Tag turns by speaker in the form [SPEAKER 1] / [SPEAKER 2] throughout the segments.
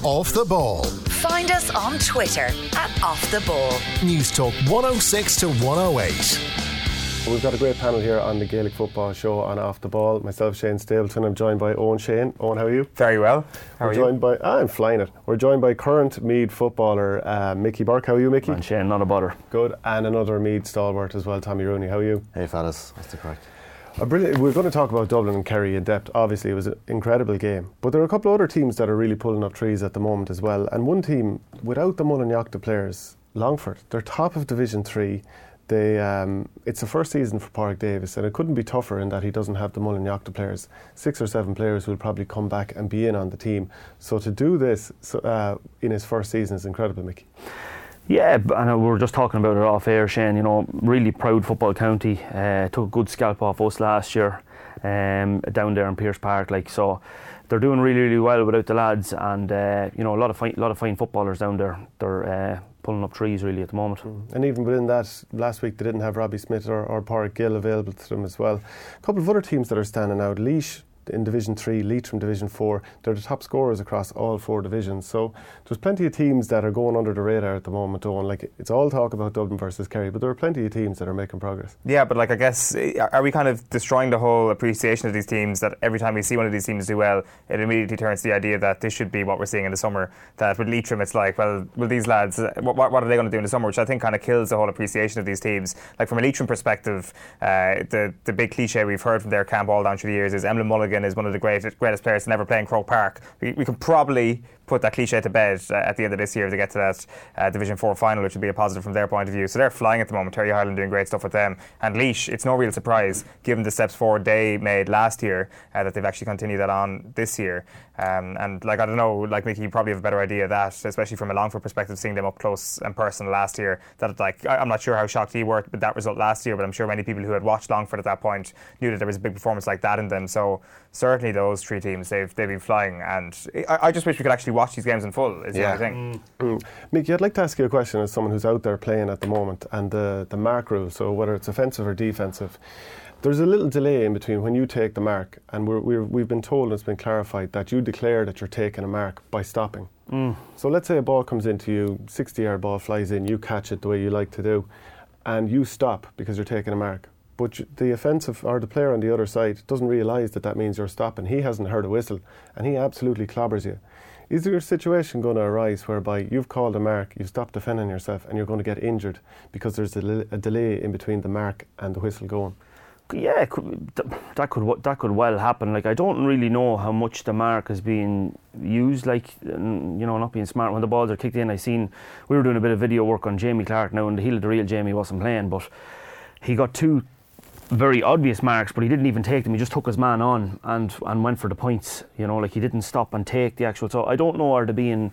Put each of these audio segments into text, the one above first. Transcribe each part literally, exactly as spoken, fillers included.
[SPEAKER 1] Off the Ball.
[SPEAKER 2] Find us on Twitter at Off the Ball.
[SPEAKER 1] News Talk one oh six to one oh eight.
[SPEAKER 3] We've got a great panel here on the Gaelic Football Show on Off the Ball. Myself, Shane Stapleton. I'm joined by Owen Shane. Owen, how are you?
[SPEAKER 4] Very well. How
[SPEAKER 3] We're
[SPEAKER 4] are
[SPEAKER 3] joined
[SPEAKER 4] you?
[SPEAKER 3] By, ah, I'm flying it. We're joined by current Meath footballer uh, Mickey Burke. How are you, Mickey?
[SPEAKER 5] And Shane, not a bother.
[SPEAKER 3] Good. And another Meath stalwart as well, Tommy Rooney. How are you?
[SPEAKER 6] Hey fellas, what's the crack?
[SPEAKER 3] A brilliant, we're going to talk about Dublin and Kerry in depth. Obviously, it was an incredible game. But there are a couple of other teams that are really pulling up trees at the moment as well. And one team, without the Mullinjacta players, Longford, they're top of Division three. They, um, it's the first season for Pádraig Davis, and it couldn't be tougher in that he doesn't have the Mullinjacta players. Six or seven players will probably come back and be in on the team. So to do this uh, in his first season is incredible, Mickey.
[SPEAKER 5] Yeah, and we were just talking about it off air, Shane. You know, really proud football county. Uh, took a good scalp off us last year um, down there in Pearse Park. Like so, they're doing really, really well without the lads, and uh, you know, a lot of fine, lot of fine footballers down there. They're uh, pulling up trees really at the moment.
[SPEAKER 3] Mm. And even within that, last week they didn't have Robbie Smith or, or Pádraig Gill available to them as well. A couple of other teams that are standing out. Laois in Division three, Leitrim Division four. They're the top scorers across all four divisions. So there's plenty of teams that are going under the radar at the moment, Owen. Like, it's all talk about Dublin versus Kerry, but there are plenty of teams that are making progress.
[SPEAKER 4] Yeah, but like I guess, are we kind of destroying the whole appreciation of these teams, that every time we see one of these teams do well, it immediately turns to the idea that this should be what we're seeing in the summer? That with Leitrim, it's like, well, will these lads, what, what are they going to do in the summer? Which I think kind of kills the whole appreciation of these teams. Like, from a Leitrim perspective, uh, the, the big cliche we've heard from their camp all down through the years is Emlyn Mulligan is one of the greatest greatest players to never play in Croke Park. We, we can probably put that cliche to bed uh, at the end of this year to get to that uh, Division four final, which would be a positive from their point of view. So they're flying at the moment. Terry Harlan doing great stuff with them. And Laois, it's no real surprise, given the steps forward they made last year, uh, that they've actually continued that on this year. Um, and like, I don't know, like Mickey, you probably have a better idea of that, especially from a Longford perspective, seeing them up close and personal last year. That like, I, I'm not sure how shocked you were with that result last year, but I'm sure many people who had watched Longford at that point knew that there was a big performance like that in them. So certainly those three teams, they've they've been flying, and I, I just wish we could actually watch these games in full. Is
[SPEAKER 6] yeah.
[SPEAKER 4] the only thing.
[SPEAKER 3] Mm. Mickey, I'd like to ask you a question as someone who's out there playing at the moment, and the the mark rule. So whether it's offensive or defensive, there's a little delay in between when you take the mark, and we're, we're, we've been told and it's been clarified that you declare that you're taking a mark by stopping.
[SPEAKER 5] Mm.
[SPEAKER 3] So let's say a ball comes into you, sixty-yard ball flies in, you catch it the way you like to do, and you stop because you're taking a mark. But the offensive or the player on the other side doesn't realise that that means you're stopping. He hasn't heard a whistle, and he absolutely clobbers you. Is there a situation going to arise whereby you've called a mark, you've stopped defending yourself, and you're going to get injured because there's a, a delay in between the mark and the whistle going?
[SPEAKER 5] Yeah, it could, that could that could well happen. Like, I don't really know how much the mark is being used. Like, you know, not being smart when the balls are kicked in. I seen we were doing a bit of video work on Jamie Clark now, and the heel of the real Jamie wasn't playing, but he got two very obvious marks, but he didn't even take them. He just took his man on and and went for the points. You know, like, he didn't stop and take the actual. So I don't know, are they being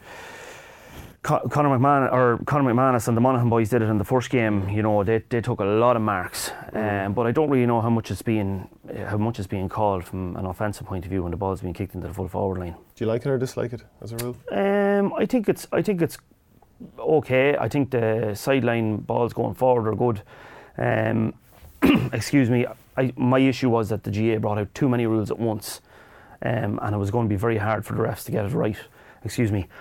[SPEAKER 5] Con- Conor McMahon or Conor McManus and the Monaghan boys did it in the first game. You know, they they took a lot of marks, mm. um, but I don't really know how much it's being how much is being called from an offensive point of view when the ball's being kicked into the full forward line.
[SPEAKER 3] Do you like it or dislike it as a rule?
[SPEAKER 5] Um, I think it's I think it's okay. I think the sideline balls going forward are good. Um, excuse me. I, my issue was that the G A brought out too many rules at once, um, and it was going to be very hard for the refs to get it right. Excuse me.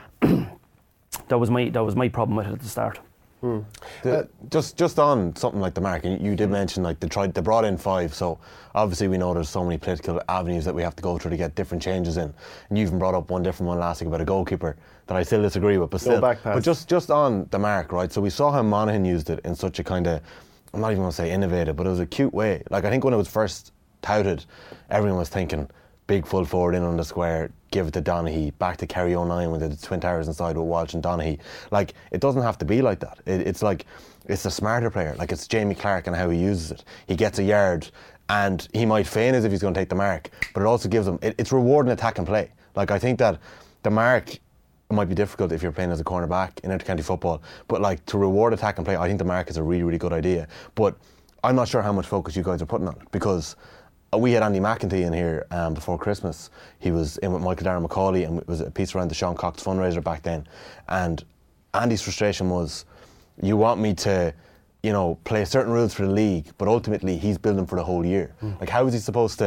[SPEAKER 5] That was my that was my problem with it at the start.
[SPEAKER 6] Mm. The, uh, just just on something like the mark, and you did mention like they tried they brought in five, so obviously we know there's so many political avenues that we have to go through to get different changes in. And you even brought up one different one last week about a goalkeeper that I still disagree with, but still.
[SPEAKER 3] No back pass.
[SPEAKER 6] But just just on the mark, right? So we saw how Monaghan used it in such a kind of, I'm not even going to say innovative, but it was a cute way. Like, I think when it was first touted, everyone was thinking big full forward in on the square, give it to Donaghy, back to Kerry oh nine with the Twin Towers inside with Walsh and Donaghy. Like, it doesn't have to be like that. It, it's like, it's a smarter player. Like, it's Jamie Clark and how he uses it. He gets a yard and he might feign as if he's going to take the mark, but it also gives him, it, it's rewarding attack and play. Like, I think that the mark, it might be difficult if you're playing as a cornerback in inter-county football, but like, to reward attack and play, I think the mark is a really, really good idea. But I'm not sure how much focus you guys are putting on it, because we had Andy McEntee in here um, before Christmas. He was in with Michael Darren McCauley, and it was a piece around the Sean Cox fundraiser back then. And Andy's frustration was, you want me to, you know, play certain rules for the league, but ultimately he's building for the whole year. Mm. Like, how is he supposed to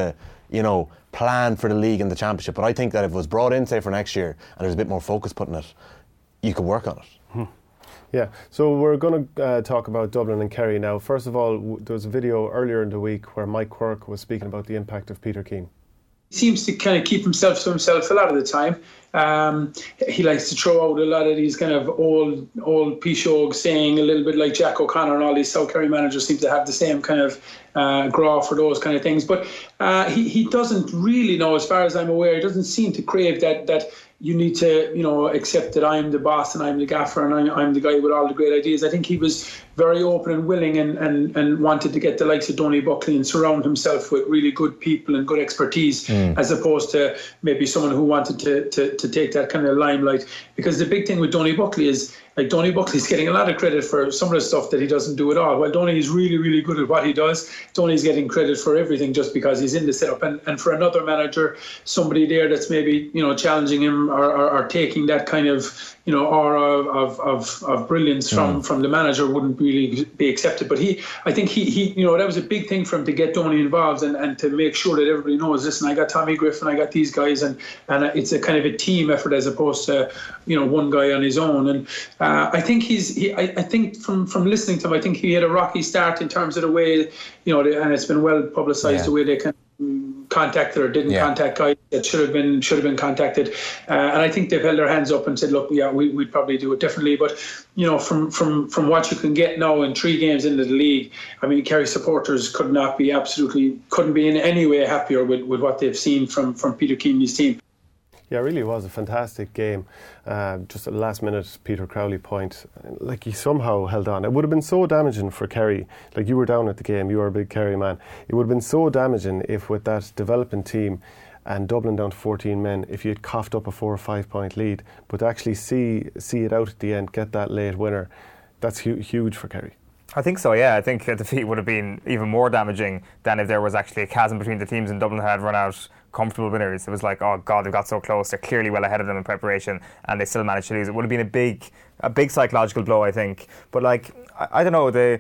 [SPEAKER 6] you know, plan for the league and the championship. But I think that if it was brought in, say, for next year, and there's a bit more focus put in it, you could work on it.
[SPEAKER 3] Hmm. Yeah, so we're going to uh, talk about Dublin and Kerry now. First of all, w- there was a video earlier in the week where Mike Quirke was speaking about the impact of Peter Keane.
[SPEAKER 7] He seems to kind of keep himself to himself a lot of the time. Um, he likes to throw out a lot of these kind of old old Pishog saying, a little bit like Jack O'Connor, and all these South Kerry managers seem to have the same kind of uh, graw for those kind of things. But uh, he, he doesn't really know, as far as I'm aware, he doesn't seem to crave that that you need to, you know, accept that I'm the boss and I'm the gaffer and I'm, I'm the guy with all the great ideas. I think he was very open and willing and, and, and wanted to get the likes of Donny Buckley and surround himself with really good people and good expertise, mm. as opposed to maybe someone who wanted to, to, to take that kind of limelight. Because the big thing with Donny Buckley is, like, Donny Buckley's getting a lot of credit for some of the stuff that he doesn't do at all. Well, Donny is really, really good at what he does. Donny's getting credit for everything just because he's in the setup. And, and for another manager, somebody there that's maybe, you know, challenging him or, or, or taking that kind of, you know, aura of of, of brilliance from, mm. from the manager wouldn't really be accepted. But he, I think he, he, you know, that was a big thing for him to get Donny involved and, and to make sure that everybody knows, listen, I got Tommy Griffin, I got these guys, and, and it's a kind of a team effort as opposed to, you know, one guy on his own. And uh, I think he's, he, I, I think from, from listening to him, I think he had a rocky start in terms of the way, you know, and it's been well publicised, yeah. the way they kind of contacted or didn't yeah. contact guys that should have been should have been contacted, uh, and I think they've held their hands up and said, look, yeah, we, we'd probably do it differently. But you know, from from from what you can get now in three games into the league, I mean, Kerry supporters could not be absolutely couldn't be in any way happier with, with what they've seen from from Peter Keane's team.
[SPEAKER 3] Yeah, it really was a fantastic game. Uh, just at the last minute, Peter Crowley point, like he somehow held on. It would have been so damaging for Kerry. Like, you were down at the game, you were a big Kerry man. It would have been so damaging if with that developing team and Dublin down to fourteen men, if you had coughed up a four or five point lead, but to actually see see it out at the end, get that late winner, that's hu- huge for Kerry.
[SPEAKER 4] I think so, yeah. I think a defeat would have been even more damaging than if there was actually a chasm between the teams and Dublin had run out comfortable winners. It was like, oh God, they've got so close. They're clearly well ahead of them in preparation, and they still managed to lose. It would have been a big, a big psychological blow, I think. But like, I, I don't know. The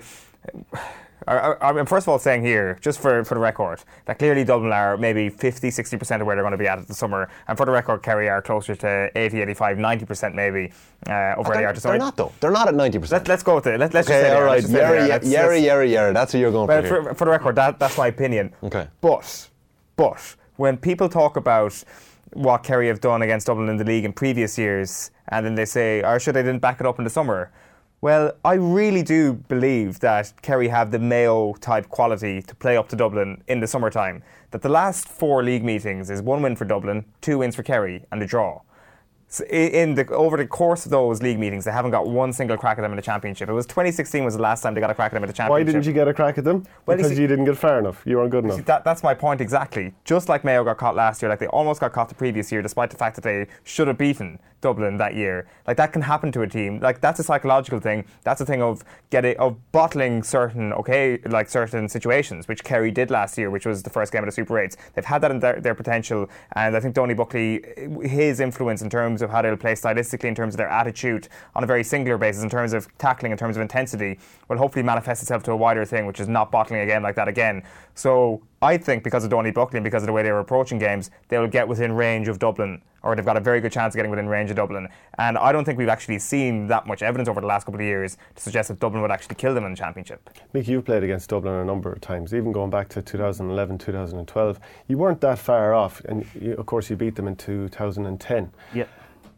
[SPEAKER 4] I, I'm first of all saying here, just for, for the record, that clearly Dublin are maybe fifty, sixty percent of where they're going to be at at the summer, and for the record, Kerry are closer to eighty, eighty-five, ninety percent maybe uh, of where they are to
[SPEAKER 6] summer. They're not though. They're not at ninety percent.
[SPEAKER 4] Let, let's go with it. Let, let's
[SPEAKER 6] okay,
[SPEAKER 4] just say
[SPEAKER 6] all right. Yerry,
[SPEAKER 4] let's,
[SPEAKER 6] yerry, yerry, yerry. That's what you're going
[SPEAKER 4] well,
[SPEAKER 6] for
[SPEAKER 4] here.
[SPEAKER 6] For,
[SPEAKER 4] for the record, that, that's my opinion.
[SPEAKER 6] Okay.
[SPEAKER 4] But, but when people talk about what Kerry have done against Dublin in the league in previous years, and then they say, "Or should they didn't back it up in the summer?" Well, I really do believe that Kerry have the Mayo-type quality to play up to Dublin in the summertime. That the last four league meetings is one win for Dublin, two wins for Kerry, and a draw. So in the over the course of those league meetings, they haven't got one single crack at them in the championship. It was twenty sixteen was the last time they got a crack at them in the championship.
[SPEAKER 3] Why didn't you get a crack at them?
[SPEAKER 4] Well,
[SPEAKER 3] because
[SPEAKER 4] you, see,
[SPEAKER 3] you didn't get far enough. You weren't good enough.
[SPEAKER 4] See, that, that's my point exactly. Just like Mayo got caught last year, like they almost got caught the previous year, despite the fact that they should have beaten Dublin that year. Like, that can happen to a team. Like, that's a psychological thing. That's a thing of getting of bottling certain okay like certain situations, which Kerry did last year, which was the first game of the Super eights. They've had that in their, their potential, and I think Donny Buckley, his influence in terms of how they'll play stylistically, in terms of their attitude on a very singular basis, in terms of tackling, in terms of intensity, will hopefully manifest itself to a wider thing, which is not bottling a game like that again. So I think because of Donny Buckley and because of the way they were approaching games, they'll get within range of Dublin, or they've got a very good chance of getting within range of Dublin. And I don't think we've actually seen that much evidence over the last couple of years to suggest that Dublin would actually kill them in the championship.
[SPEAKER 3] Mick, you've played against Dublin a number of times, even going back to two thousand eleven, two thousand twelve. You weren't that far off, and you, of course you beat them in two thousand ten.
[SPEAKER 5] Yeah.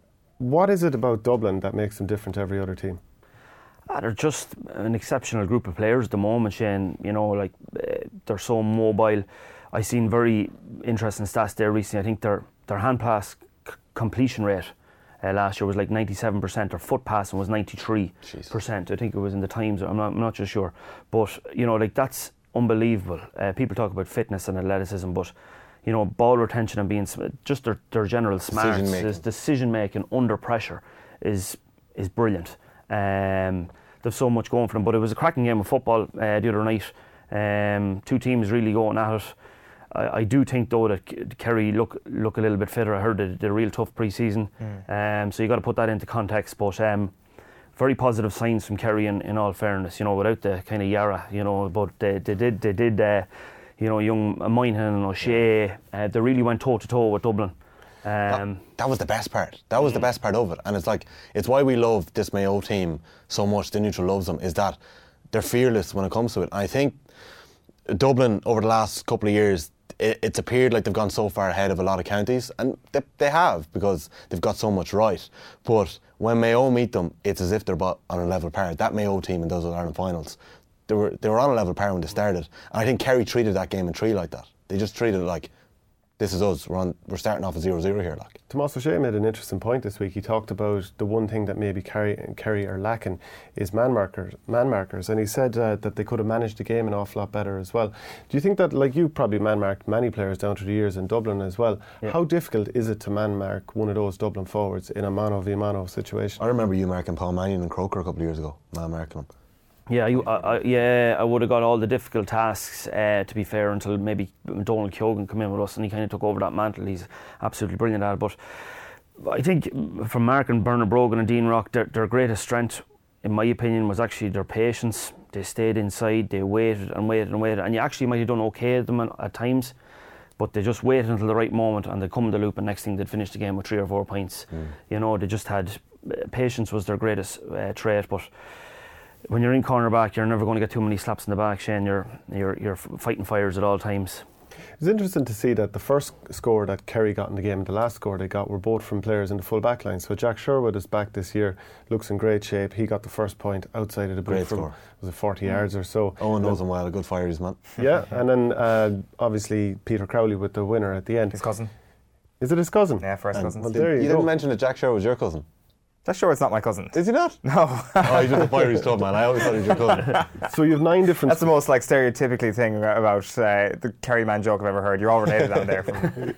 [SPEAKER 3] What is it about Dublin that makes them different to every other team?
[SPEAKER 5] Ah, they're just an exceptional group of players at the moment, Shane. You know, like uh, they're so mobile. I seen very interesting stats there recently. I think their their hand pass c- completion rate uh, last year was like ninety-seven percent. Their foot passing was ninety-three percent. I think it was in the Times. I'm not, I'm not just sure, but you know, like that's unbelievable. Uh, people talk about fitness and athleticism, but you know, ball retention and being just their, their general smarts, decision making. decision making under pressure is is brilliant. Um, there's so much going for them, but it was a cracking game of football uh, the other night. Um, two teams really going at it. I, I do think though that K- Kerry look look a little bit fitter. I heard they did a real tough pre-season, mm. um, so you got to put that into context. But um, very positive signs from Kerry in, in all fairness. You know, without the kind of Yara, you know, but they, they did they did. Uh, you know, young Moynihan and O'Shea, uh, they really went toe to toe with Dublin. Um,
[SPEAKER 6] that, that was the best part. That was the best part of it. And it's like, it's why we love this Mayo team so much. The neutral loves them, is that they're fearless when it comes to it. And I think Dublin, over the last couple of years, it, it's appeared like they've gone so far ahead of a lot of counties, and they, they have, because they've got so much right. But when Mayo meet them, it's as if they're on a level par. That Mayo team in those All-Ireland finals, they were they were on a level par when they started. And I think Kerry treated that game in three like that. They just treated it like, this is us. We're on. We're starting off at zero zero here, like.
[SPEAKER 3] Tomás O'Shea made an interesting point this week. He talked about the one thing that maybe Kerry and Kerry are lacking is man markers, man markers, and he said uh, that they could have managed the game an awful lot better as well. Do you think that, like, you probably man marked many players down through the years in Dublin as well? Yeah. How difficult is it to man mark one of those Dublin forwards in a mano v mano situation?
[SPEAKER 6] I remember you marking Paul Mannion and Croker a couple of years ago, man marking him.
[SPEAKER 5] Yeah, you, I, I, yeah, I would have got all the difficult tasks, uh, to be fair, until maybe Donald Keoghan came in with us and he kind of took over that mantle. He's absolutely brilliant at it. But I think from Mark and Bernard Brogan and Dean Rock, their, their greatest strength, in my opinion, was actually their patience. They stayed inside, they waited and waited and waited, and you actually might have done okay at them at times, but they just waited until the right moment and they'd come in the loop, and next thing they'd finish the game with three or four points. Mm. You know, they just had, patience was their greatest uh, trait. But when you're in cornerback, you're never going to get too many slaps in the back, Shane. You're, you're, you're fighting fires at all times.
[SPEAKER 3] It's interesting to see that the first score that Kerry got in the game and the last score they got were both from players in the full back line. So Jack Sherwood is back this year, looks in great shape. He got the first point outside of the boot from, was it forty mm. yards or so.
[SPEAKER 6] Owen knows him well, a good fires man.
[SPEAKER 3] Yeah, and then uh, obviously Peter Crowley with the winner at the end.
[SPEAKER 4] His cousin.
[SPEAKER 3] Is it his cousin?
[SPEAKER 4] Yeah, first cousin.
[SPEAKER 3] Well, there you,
[SPEAKER 6] you
[SPEAKER 3] go.
[SPEAKER 6] didn't mention that Jack Sherwood was your cousin.
[SPEAKER 4] That's sure it's not my cousin.
[SPEAKER 6] Is he not?
[SPEAKER 4] No.
[SPEAKER 6] Oh, he's just a Irish club man. I always thought he was your cousin.
[SPEAKER 3] So you have nine different...
[SPEAKER 4] That's the most like stereotypically thing about uh, the Kerry man joke I've ever heard. You're all related down there.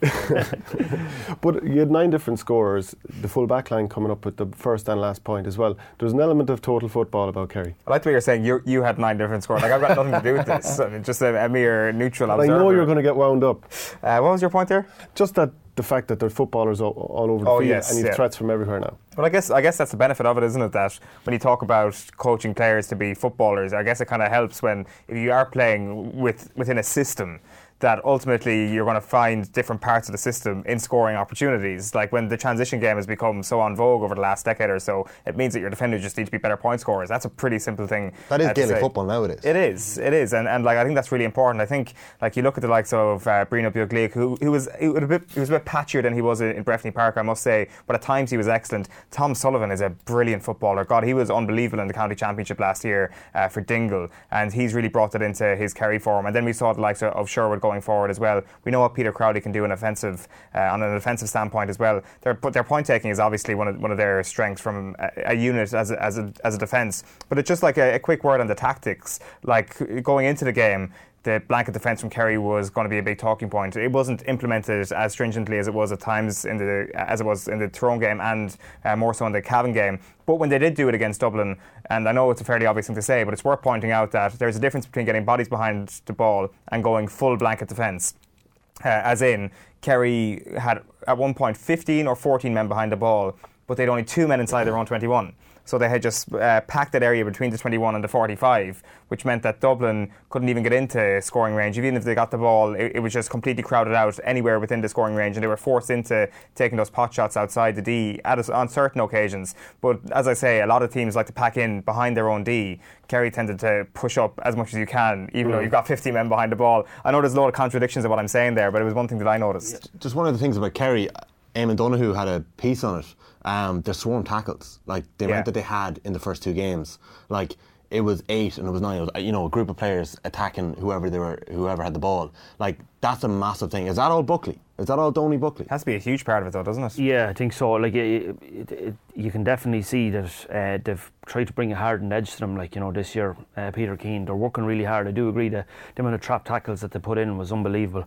[SPEAKER 3] But you had nine different scorers, the full back line coming up with the first and last point as well. There's an element of total football about Kerry.
[SPEAKER 4] I like the way you're saying you you had nine different scorers. Like, I've got nothing to do with this. I mean, just a, a mere neutral
[SPEAKER 3] but
[SPEAKER 4] observer.
[SPEAKER 3] I know you're going to get wound up.
[SPEAKER 4] Uh, what was your point there?
[SPEAKER 3] Just that the fact that there are footballers all, all over the
[SPEAKER 4] oh,
[SPEAKER 3] field,
[SPEAKER 4] yes,
[SPEAKER 3] and you have
[SPEAKER 4] yeah.
[SPEAKER 3] threats from everywhere now.
[SPEAKER 4] Well, I guess I guess that's the benefit of it, isn't it? That when you talk about coaching players to be footballers, I guess it kind of helps when if you are playing with within a system, that ultimately you're going to find different parts of the system in scoring opportunities. Like when the transition game has become so on vogue over the last decade or so, it means that your defenders just need to be better point scorers. That's a pretty simple thing.
[SPEAKER 6] That is
[SPEAKER 4] uh,
[SPEAKER 6] Gaelic football nowadays.
[SPEAKER 4] It is, it is, and and like I think that's really important. I think like you look at the likes of uh, Brino Bioglic, who who was he was a bit he was a bit patchier than he was in, in Breffni Park, I must say, but at times he was excellent. Tom Sullivan is a brilliant footballer. God, he was unbelievable in the county championship last year uh, for Dingle, and he's really brought that into his Kerry form. And then we saw the likes of, of Sherwood going forward as well. We know what Peter Crowley can do in offensive, uh, on an offensive standpoint as well. Their, their point taking is obviously one of one of their strengths from a, a unit as a, as a as a defence. But it's just like a, a quick word on the tactics. Like going into the game, the blanket defence from Kerry was going to be a big talking point. It wasn't implemented as stringently as it was at times in the as it was in the Tyrone game and uh, more so in the Cavan game. But when they did do it against Dublin, and I know it's a fairly obvious thing to say, but it's worth pointing out that there's a difference between getting bodies behind the ball and going full blanket defence. Uh, as in, Kerry had at one point fifteen or fourteen men behind the ball, but they'd only two men inside their own twenty-one. So they had just uh, packed that area between the twenty-one and the forty-five, which meant that Dublin couldn't even get into scoring range. Even if they got the ball, it, it was just completely crowded out anywhere within the scoring range, and they were forced into taking those pot shots outside the D at a, on certain occasions. But as I say, a lot of teams like to pack in behind their own D. Kerry tended to push up as much as you can, even mm. though you've got fifty men behind the ball. I know there's a lot of contradictions in what I'm saying there, but it was one thing that I noticed.
[SPEAKER 6] Just one of the things about Kerry, Eamon Donoghue had a piece on it. Um, their swarm tackles, like the amount
[SPEAKER 4] yeah.
[SPEAKER 6] that they had in the first two games, like it was eight and it was nine. It was, you know, a group of players attacking whoever they were, whoever had the ball. Like that's a massive thing. Is that all Buckley? Is that all Donny Buckley?
[SPEAKER 4] It has to be a huge part of it, though, doesn't it?
[SPEAKER 5] Yeah, I think so. Like it, it, it, you can definitely see that uh, they've tried to bring a hardened edge to them. Like you know, this year, uh, Peter Keane, they're working really hard. I do agree that the amount of trap tackles that they put in was unbelievable.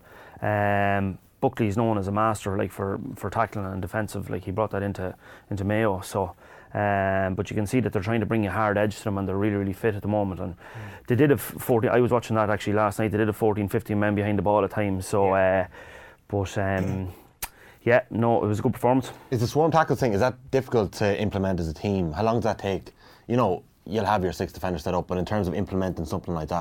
[SPEAKER 5] Um, Buckley is known as a master, like for, for tackling and defensive. Like he brought that into into Mayo. So, um, but you can see that they're trying to bring a hard edge to them, and they're really really fit at the moment. And mm. they did have fourteen. I was watching that actually last night. They did have fourteen, fifteen men behind the ball at times. So, yeah. uh, but um, yeah, no, it was a good performance.
[SPEAKER 6] Is the swarm tackle thing, is that difficult to implement as a team? How long does that take? You know, you'll have your six defenders set up, but in terms of implementing something like that,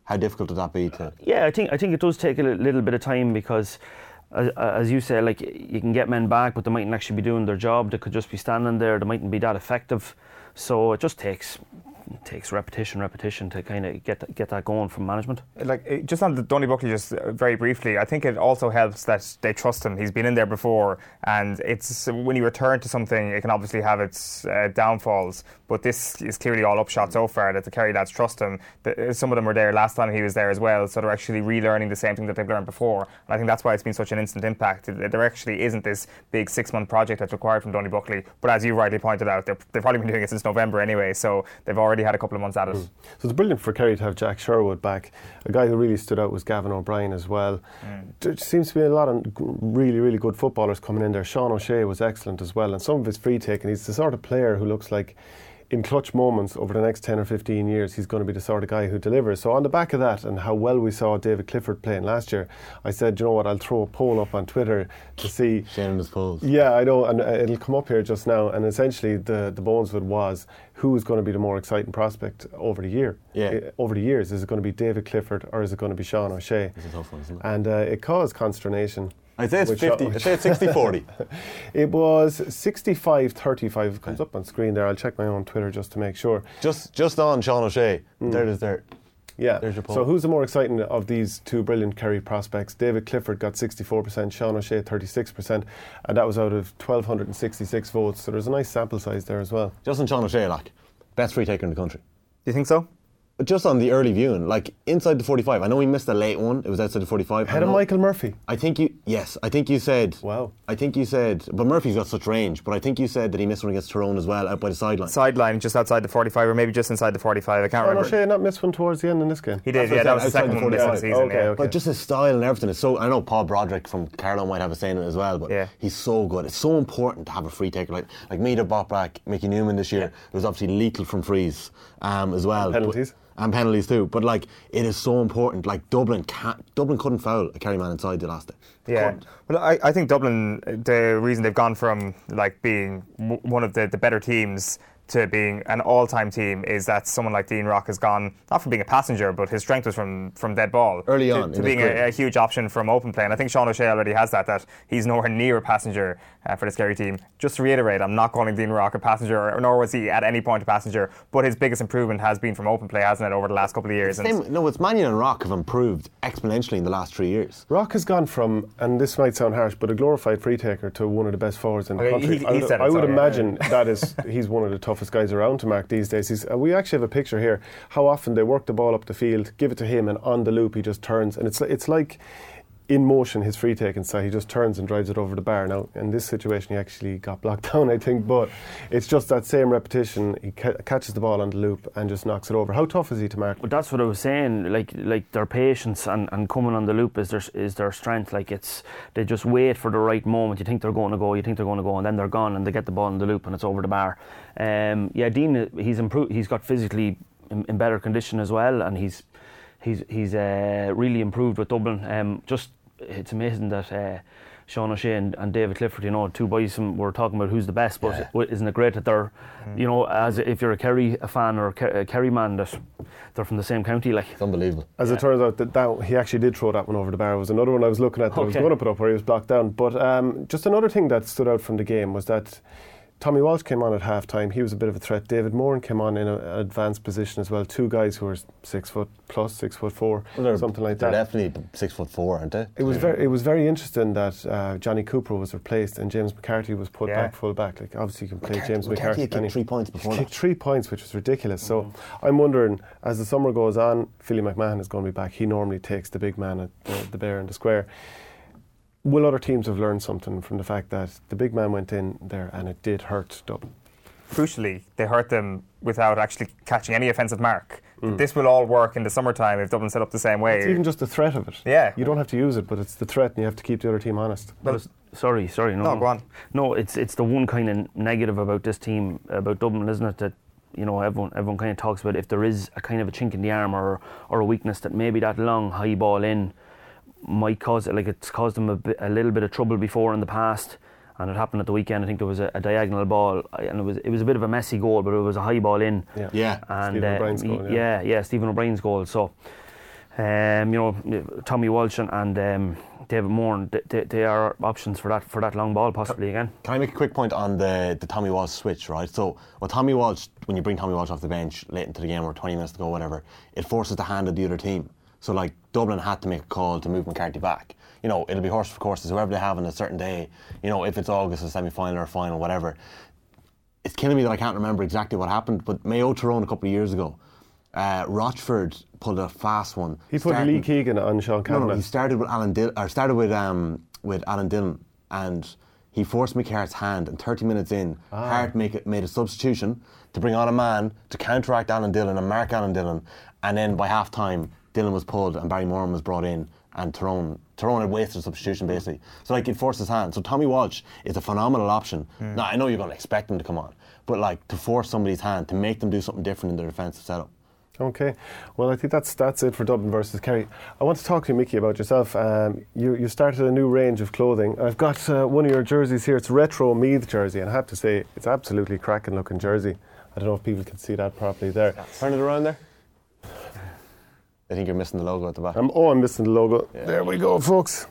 [SPEAKER 6] How difficult would that be to?
[SPEAKER 5] Yeah, I think I think it does take a li- little bit of time because, as, as you say, like you can get men back, but they mightn't actually be doing their job. They could just be standing there. They mightn't be that effective. So it just takes it takes repetition, repetition to kind of get that, get that going from management.
[SPEAKER 4] Like eh, just on the Donny Buckley, just uh, very briefly, I think it also helps that they trust him. He's been in there before, and it's when you return to something, it can obviously have its uh, downfalls. But this is clearly all upshot so far that the Kerry lads trust him. The, some of them were there last time he was there as well, so they're actually relearning the same thing that they've learned before. And I think that's why it's been such an instant impact. There actually isn't this big six-month project that's required from Donny Buckley. But as you rightly pointed out, they've probably been doing it since November anyway, so they've already had a couple of months at it. Mm.
[SPEAKER 3] So it's brilliant for Kerry to have Jack Sherwood back. A guy who really stood out was Gavin O'Brien as well. Mm. There seems to be a lot of really, really good footballers coming in there. Sean O'Shea was excellent as well, and some of his free taking. He's the sort of player who looks like in clutch moments over the next ten or fifteen years he's going to be the sort of guy who delivers. So on the back of that and how well we saw David Clifford playing last year, I said, you know what, I'll throw a poll up on Twitter to see.
[SPEAKER 6] Shannon's polls.
[SPEAKER 3] Yeah, I know, and it'll come up here just now, and essentially the, the bones of it was who is going to be the more exciting prospect over the year.
[SPEAKER 6] Yeah.
[SPEAKER 3] I, over the years, is it going to be David Clifford or is it going to be Sean O'Shea?
[SPEAKER 6] It's a tough one, isn't it?
[SPEAKER 3] And uh, it caused consternation.
[SPEAKER 6] I'd say it's fifty. I'd say it's sixty forty.
[SPEAKER 3] It was sixty-five thirty-five. It comes up on screen there. I'll check my own Twitter just to make sure.
[SPEAKER 6] Just just on Sean O'Shea. Mm. There it is there.
[SPEAKER 3] Yeah.
[SPEAKER 6] There's your poll.
[SPEAKER 3] So who's the more exciting of these two brilliant Kerry prospects? David Clifford got sixty-four percent, Sean O'Shea thirty-six percent, and that was out of one thousand two hundred sixty-six votes. So there's a nice sample size there as well.
[SPEAKER 6] Just on Sean O'Shea, like best free taker in the country.
[SPEAKER 4] Do you think so?
[SPEAKER 6] But just on the early viewing, like inside the forty-five, I know we missed a late one. It was outside the forty-five.
[SPEAKER 3] Ahead of Michael Murphy.
[SPEAKER 6] I think you, yes, I think you said.
[SPEAKER 3] Wow.
[SPEAKER 6] I think you said, but Murphy's got such range. But I think you said that he missed one against Tyrone as well, out by the sideline.
[SPEAKER 4] Sideline, just outside the forty-five, or maybe just inside the forty-five. I can't
[SPEAKER 3] Sean
[SPEAKER 4] remember.
[SPEAKER 3] O'Shea not missed one towards the end in this game.
[SPEAKER 4] He did,
[SPEAKER 6] That's
[SPEAKER 4] yeah. That was the
[SPEAKER 6] outside
[SPEAKER 4] second
[SPEAKER 6] the
[SPEAKER 4] one this
[SPEAKER 6] forty-five.
[SPEAKER 4] season.
[SPEAKER 3] Okay,
[SPEAKER 4] yeah.
[SPEAKER 3] okay.
[SPEAKER 6] But just his style and everything is so. I know Paul Broderick from Carlow might have a say in it as well, but
[SPEAKER 4] yeah.
[SPEAKER 6] he's so good. It's so important to have a free taker like like Meader bought back Mickey Newman this year. Yeah. It was obviously lethal from frees um, as well.
[SPEAKER 3] Penalties.
[SPEAKER 6] But, and penalties too, but like it is so important. Like Dublin can't, Dublin couldn't foul a Kerry man inside the last day.
[SPEAKER 4] Yeah,
[SPEAKER 6] Couldn't.
[SPEAKER 4] well, I, I think Dublin, the reason they've gone from like being w- one of the, the better teams to being an all-time team is that someone like Dean Rock has gone, not from being a passenger, but his strength was from, from dead ball.
[SPEAKER 6] Early
[SPEAKER 4] to,
[SPEAKER 6] on.
[SPEAKER 4] To being a, a huge option from open play. And I think Sean O'Shea already has that, that he's nowhere near a passenger uh, for this Kerry team. Just to reiterate, I'm not calling Dean Rock a passenger, nor was he at any point a passenger, but his biggest improvement has been from open play, hasn't it, over the last couple of years?
[SPEAKER 6] Same, no, it's Mannion and Rock have improved exponentially in the last three years.
[SPEAKER 3] Rock has gone from, and this might sound harsh, but a glorified free taker to one of the best forwards in the
[SPEAKER 4] Okay,
[SPEAKER 3] country.
[SPEAKER 4] he- he
[SPEAKER 3] I would,
[SPEAKER 4] said it,
[SPEAKER 3] I would
[SPEAKER 4] sorry,
[SPEAKER 3] imagine
[SPEAKER 4] yeah.
[SPEAKER 3] that is he's one of the toughest guys around to mark these days. He's, uh, we actually have a picture here how often they work the ball up the field, give it to him, and on the loop he just turns, and it's it's like in motion his free taking side. He just turns and drives it over the bar. Now in this situation he actually got blocked down, I think, but it's just that same repetition. He ca- catches the ball on the loop and just knocks it over. How tough is he to mark?
[SPEAKER 5] But that's what I was saying. Like, like their patience and, and coming on the loop is their is their strength. Like it's they just wait for the right moment. You think they're going to go, you think they're going to go, and then they're gone, and they get the ball in the loop, and it's over the bar. Um, yeah, Dean, he's improved. He's got physically in, in better condition as well, and he's he's he's uh, really improved with Dublin. Um, just it's amazing that. Uh, Sean O'Shea and, and David Clifford, you know, two boys from, we're talking about who's the best, but yeah. Isn't it great that they're, mm. you know, as if you're a Kerry a fan or a, Ker- a Kerry man, that they're from the same county, like.
[SPEAKER 6] It's unbelievable.
[SPEAKER 3] As
[SPEAKER 5] yeah.
[SPEAKER 3] it turns out, that, that he actually did throw that one over the bar. It was another one I was looking at that okay. I was going to put up where he was blocked down. But um, just another thing that stood out from the game was that Tommy Walsh came on at half time. He was a bit of a threat. David Moran came on in a, an advanced position as well. Two guys who were six foot plus, six foot four,
[SPEAKER 6] well,
[SPEAKER 3] something like
[SPEAKER 6] they're
[SPEAKER 3] that.
[SPEAKER 6] They're definitely six foot four, aren't they?
[SPEAKER 3] It was very, it was very interesting that uh, Johnny Cooper was replaced and James McCarthy was put
[SPEAKER 4] yeah.
[SPEAKER 3] back full back. Like obviously you can play
[SPEAKER 6] McCarthy,
[SPEAKER 3] James
[SPEAKER 6] McCarthy
[SPEAKER 3] McCarthy.
[SPEAKER 6] had kicked three points before
[SPEAKER 3] he
[SPEAKER 6] that.
[SPEAKER 3] kicked three points, which was ridiculous.
[SPEAKER 6] Mm-hmm.
[SPEAKER 3] So I'm wondering, as the summer goes on, Philly McMahon is going to be back. He normally takes the big man at the, the Bear in the Square. Will other teams have learned something from the fact that the big man went in there and it did hurt Dublin?
[SPEAKER 4] Crucially, they hurt them without actually catching any offensive mark.
[SPEAKER 3] Mm.
[SPEAKER 4] This will all work in the summertime if Dublin set up the same way.
[SPEAKER 3] It's even just the threat of it.
[SPEAKER 4] Yeah.
[SPEAKER 3] You don't have to use it, but it's the threat and you have to keep the other team honest.
[SPEAKER 5] Well, sorry, sorry, no.
[SPEAKER 4] No, go on.
[SPEAKER 5] No, it's it's the one kind of negative about this team, about Dublin, isn't it? That, you know, everyone everyone kind of talks about if there is a kind of a chink in the arm or or a weakness, that maybe that long high ball in might cause it. Like it's caused them a, bit, a little bit of trouble before in the past. And it happened at the weekend. I think there was a, a diagonal ball, and it was it was a bit of a messy goal, but it was a high ball in.
[SPEAKER 3] Yeah,
[SPEAKER 6] yeah.
[SPEAKER 5] And
[SPEAKER 3] Stephen
[SPEAKER 5] uh,
[SPEAKER 3] O'Brien's goal. Yeah.
[SPEAKER 5] yeah, yeah, Stephen O'Brien's goal. So Um, you know, Tommy Walsh and, and um, David Moore, they, they are options for that for that long ball possibly again.
[SPEAKER 6] Can I make a quick point on the, the Tommy Walsh switch, right? So, well, Tommy Walsh, when you bring Tommy Walsh off the bench late into the game or twenty minutes to go, whatever, it forces the hand of the other team. So, like, Dublin had to make a call to move McCarthy back. You know, it'll be horse for courses, whoever they have on a certain day, you know, if it's August, a semi-final or a final, whatever. It's killing me that I can't remember exactly what happened, but Mayo Tyrone a couple of years ago, uh, Rochford pulled a fast one.
[SPEAKER 3] He put
[SPEAKER 6] starting,
[SPEAKER 3] Lee Keegan on Sean Cavanagh.
[SPEAKER 6] No, no, he started with Alan Dil- or started with um with Alan Dillon, and he forced Mick Hart's hand, and thirty minutes in, ah. Hart make it, made a substitution to bring on a man to counteract Alan Dillon and mark Alan Dillon, and then by half time Dillon was pulled and Barry Moran was brought in, and Tyrone Tyrone had wasted a substitution basically. So like it forced his hand. So Tommy Walsh is a phenomenal option. Mm. Now I know you're going to expect him to come on, but like to force somebody's hand, to make them do something different in their defensive setup.
[SPEAKER 3] Okay, well I think that's that's it for Dublin versus Kerry. I want to talk to you, Mickey, about yourself. Um, you you started a new range of clothing. I've got uh, one of your jerseys here. It's retro Meath jersey, and I have to say it's absolutely cracking looking jersey. I don't know if people can see that properly there.
[SPEAKER 6] Turn it around there. I think you're missing the logo at the back.
[SPEAKER 3] Um, oh, I'm missing the logo. Yeah. There we go, folks.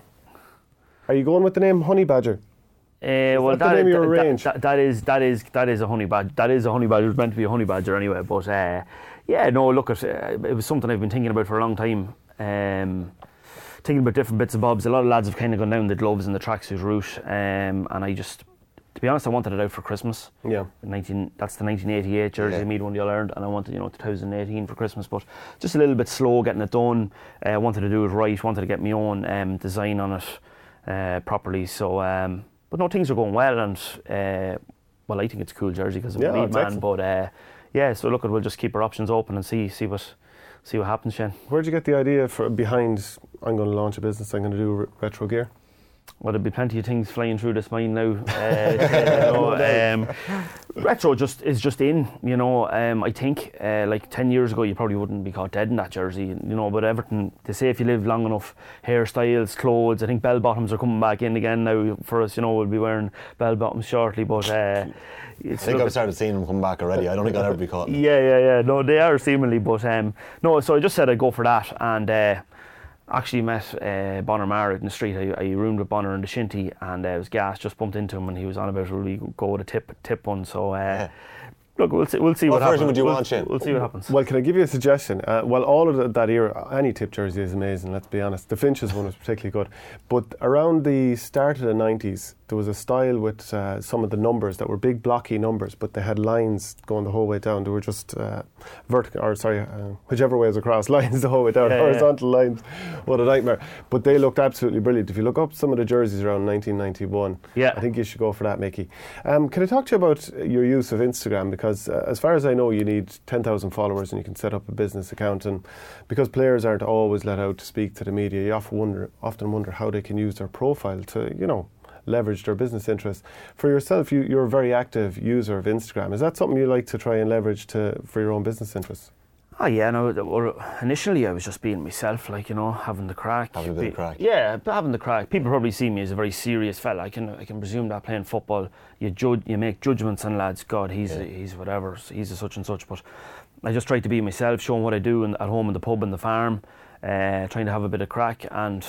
[SPEAKER 3] Are you going with the name Honey Badger?
[SPEAKER 5] Uh, well,
[SPEAKER 3] that, that,
[SPEAKER 5] is,
[SPEAKER 3] that, range?
[SPEAKER 5] That, that is that is that is a honey badger. That is a honey badger. It was meant to be a honey badger anyway. But uh, yeah, no, look, it, uh, it was something I've been thinking about for a long time. Um, thinking about different bits and bobs. A lot of lads have kind of gone down the gloves and the tracksuit route, um, and I just, to be honest, I wanted it out for Christmas.
[SPEAKER 3] Yeah.
[SPEAKER 5] nineteen That's the nineteen eighty-eight jersey,
[SPEAKER 6] yeah.
[SPEAKER 5] Meath won the All-Ireland, and I wanted, you know, twenty eighteen for Christmas, but just a little bit slow getting it done. I uh, wanted to do it right. Wanted to get my own um, design on it uh, properly. So. Um, But no, things are going well, and uh, well, I think it's a cool jersey because I'm
[SPEAKER 3] yeah,
[SPEAKER 5] a Meath man.
[SPEAKER 3] excellent.
[SPEAKER 5] But uh, yeah, so look, we'll just keep our options open and see see what see what happens, Shane.
[SPEAKER 3] Where'd you get the idea for behind? I'm going to launch a business. I'm going to do re- retro gear.
[SPEAKER 5] Well, there'll be plenty of things flying through this mind now. Uh, you know, um, retro just is just in, you know. Um, I think uh, like ten years ago, you probably wouldn't be caught dead in that jersey, you know. But everything, they say if you live long enough, hairstyles, clothes. I think bell bottoms are coming back in again now for us. You know, we'll be wearing bell bottoms shortly. But uh,
[SPEAKER 6] it's I think I've started seeing them come back already. I don't think I'll ever be caught.
[SPEAKER 5] Yeah, yeah, yeah. No, they are seemingly, but um, no. So I just said I'd go for that, and. Uh, Actually met uh, Bonner Maher out in the street. I, I roomed with Bonner in the shinty, and uh, it was gas. Just bumped into him, and he was on about will we go with a tip tip one. So uh,
[SPEAKER 6] yeah.
[SPEAKER 5] look, we'll see. We'll see
[SPEAKER 6] what,
[SPEAKER 5] what happens.
[SPEAKER 6] What version would you
[SPEAKER 5] we'll,
[SPEAKER 6] want, Shane?
[SPEAKER 5] We'll see what happens.
[SPEAKER 3] Well, can I give you a suggestion? Uh, well, all of the, that era, any tip jersey is amazing. Let's be honest. The Finches one was particularly good, but around the start of the nineties, there was a style with uh, some of the numbers that were big blocky numbers, but they had lines going the whole way down. They were just uh, vertical, or sorry, uh, whichever way is across, lines the whole way down,
[SPEAKER 5] yeah,
[SPEAKER 3] horizontal
[SPEAKER 5] yeah.
[SPEAKER 3] lines. What a nightmare. But they looked absolutely brilliant. If you look up some of the jerseys around nineteen ninety-one,
[SPEAKER 5] yeah.
[SPEAKER 3] I think you should go for that, Mickey. Um, can I talk to you about your use of Instagram? Because uh, as far as I know, you need ten thousand followers and you can set up a business account. And because players aren't always let out to speak to the media, you often wonder, often wonder how they can use their profile to, you know, leverage their business interests. For yourself, you, you're a very active user of Instagram. Is that something you like to try and leverage to for your own business interests?
[SPEAKER 5] Oh yeah, no. Or initially, I was just being myself, like, you know, having the crack.
[SPEAKER 6] Having a bit of crack.
[SPEAKER 5] Yeah, having the crack. People probably see me as a very serious fella. I can, I can presume that playing football, you judge, you make judgments on lads. God, he's, yeah. a, he's whatever, he's a such and such. But I just try to be myself, showing what I do in, at home in the pub and the farm, uh, trying to have a bit of crack. And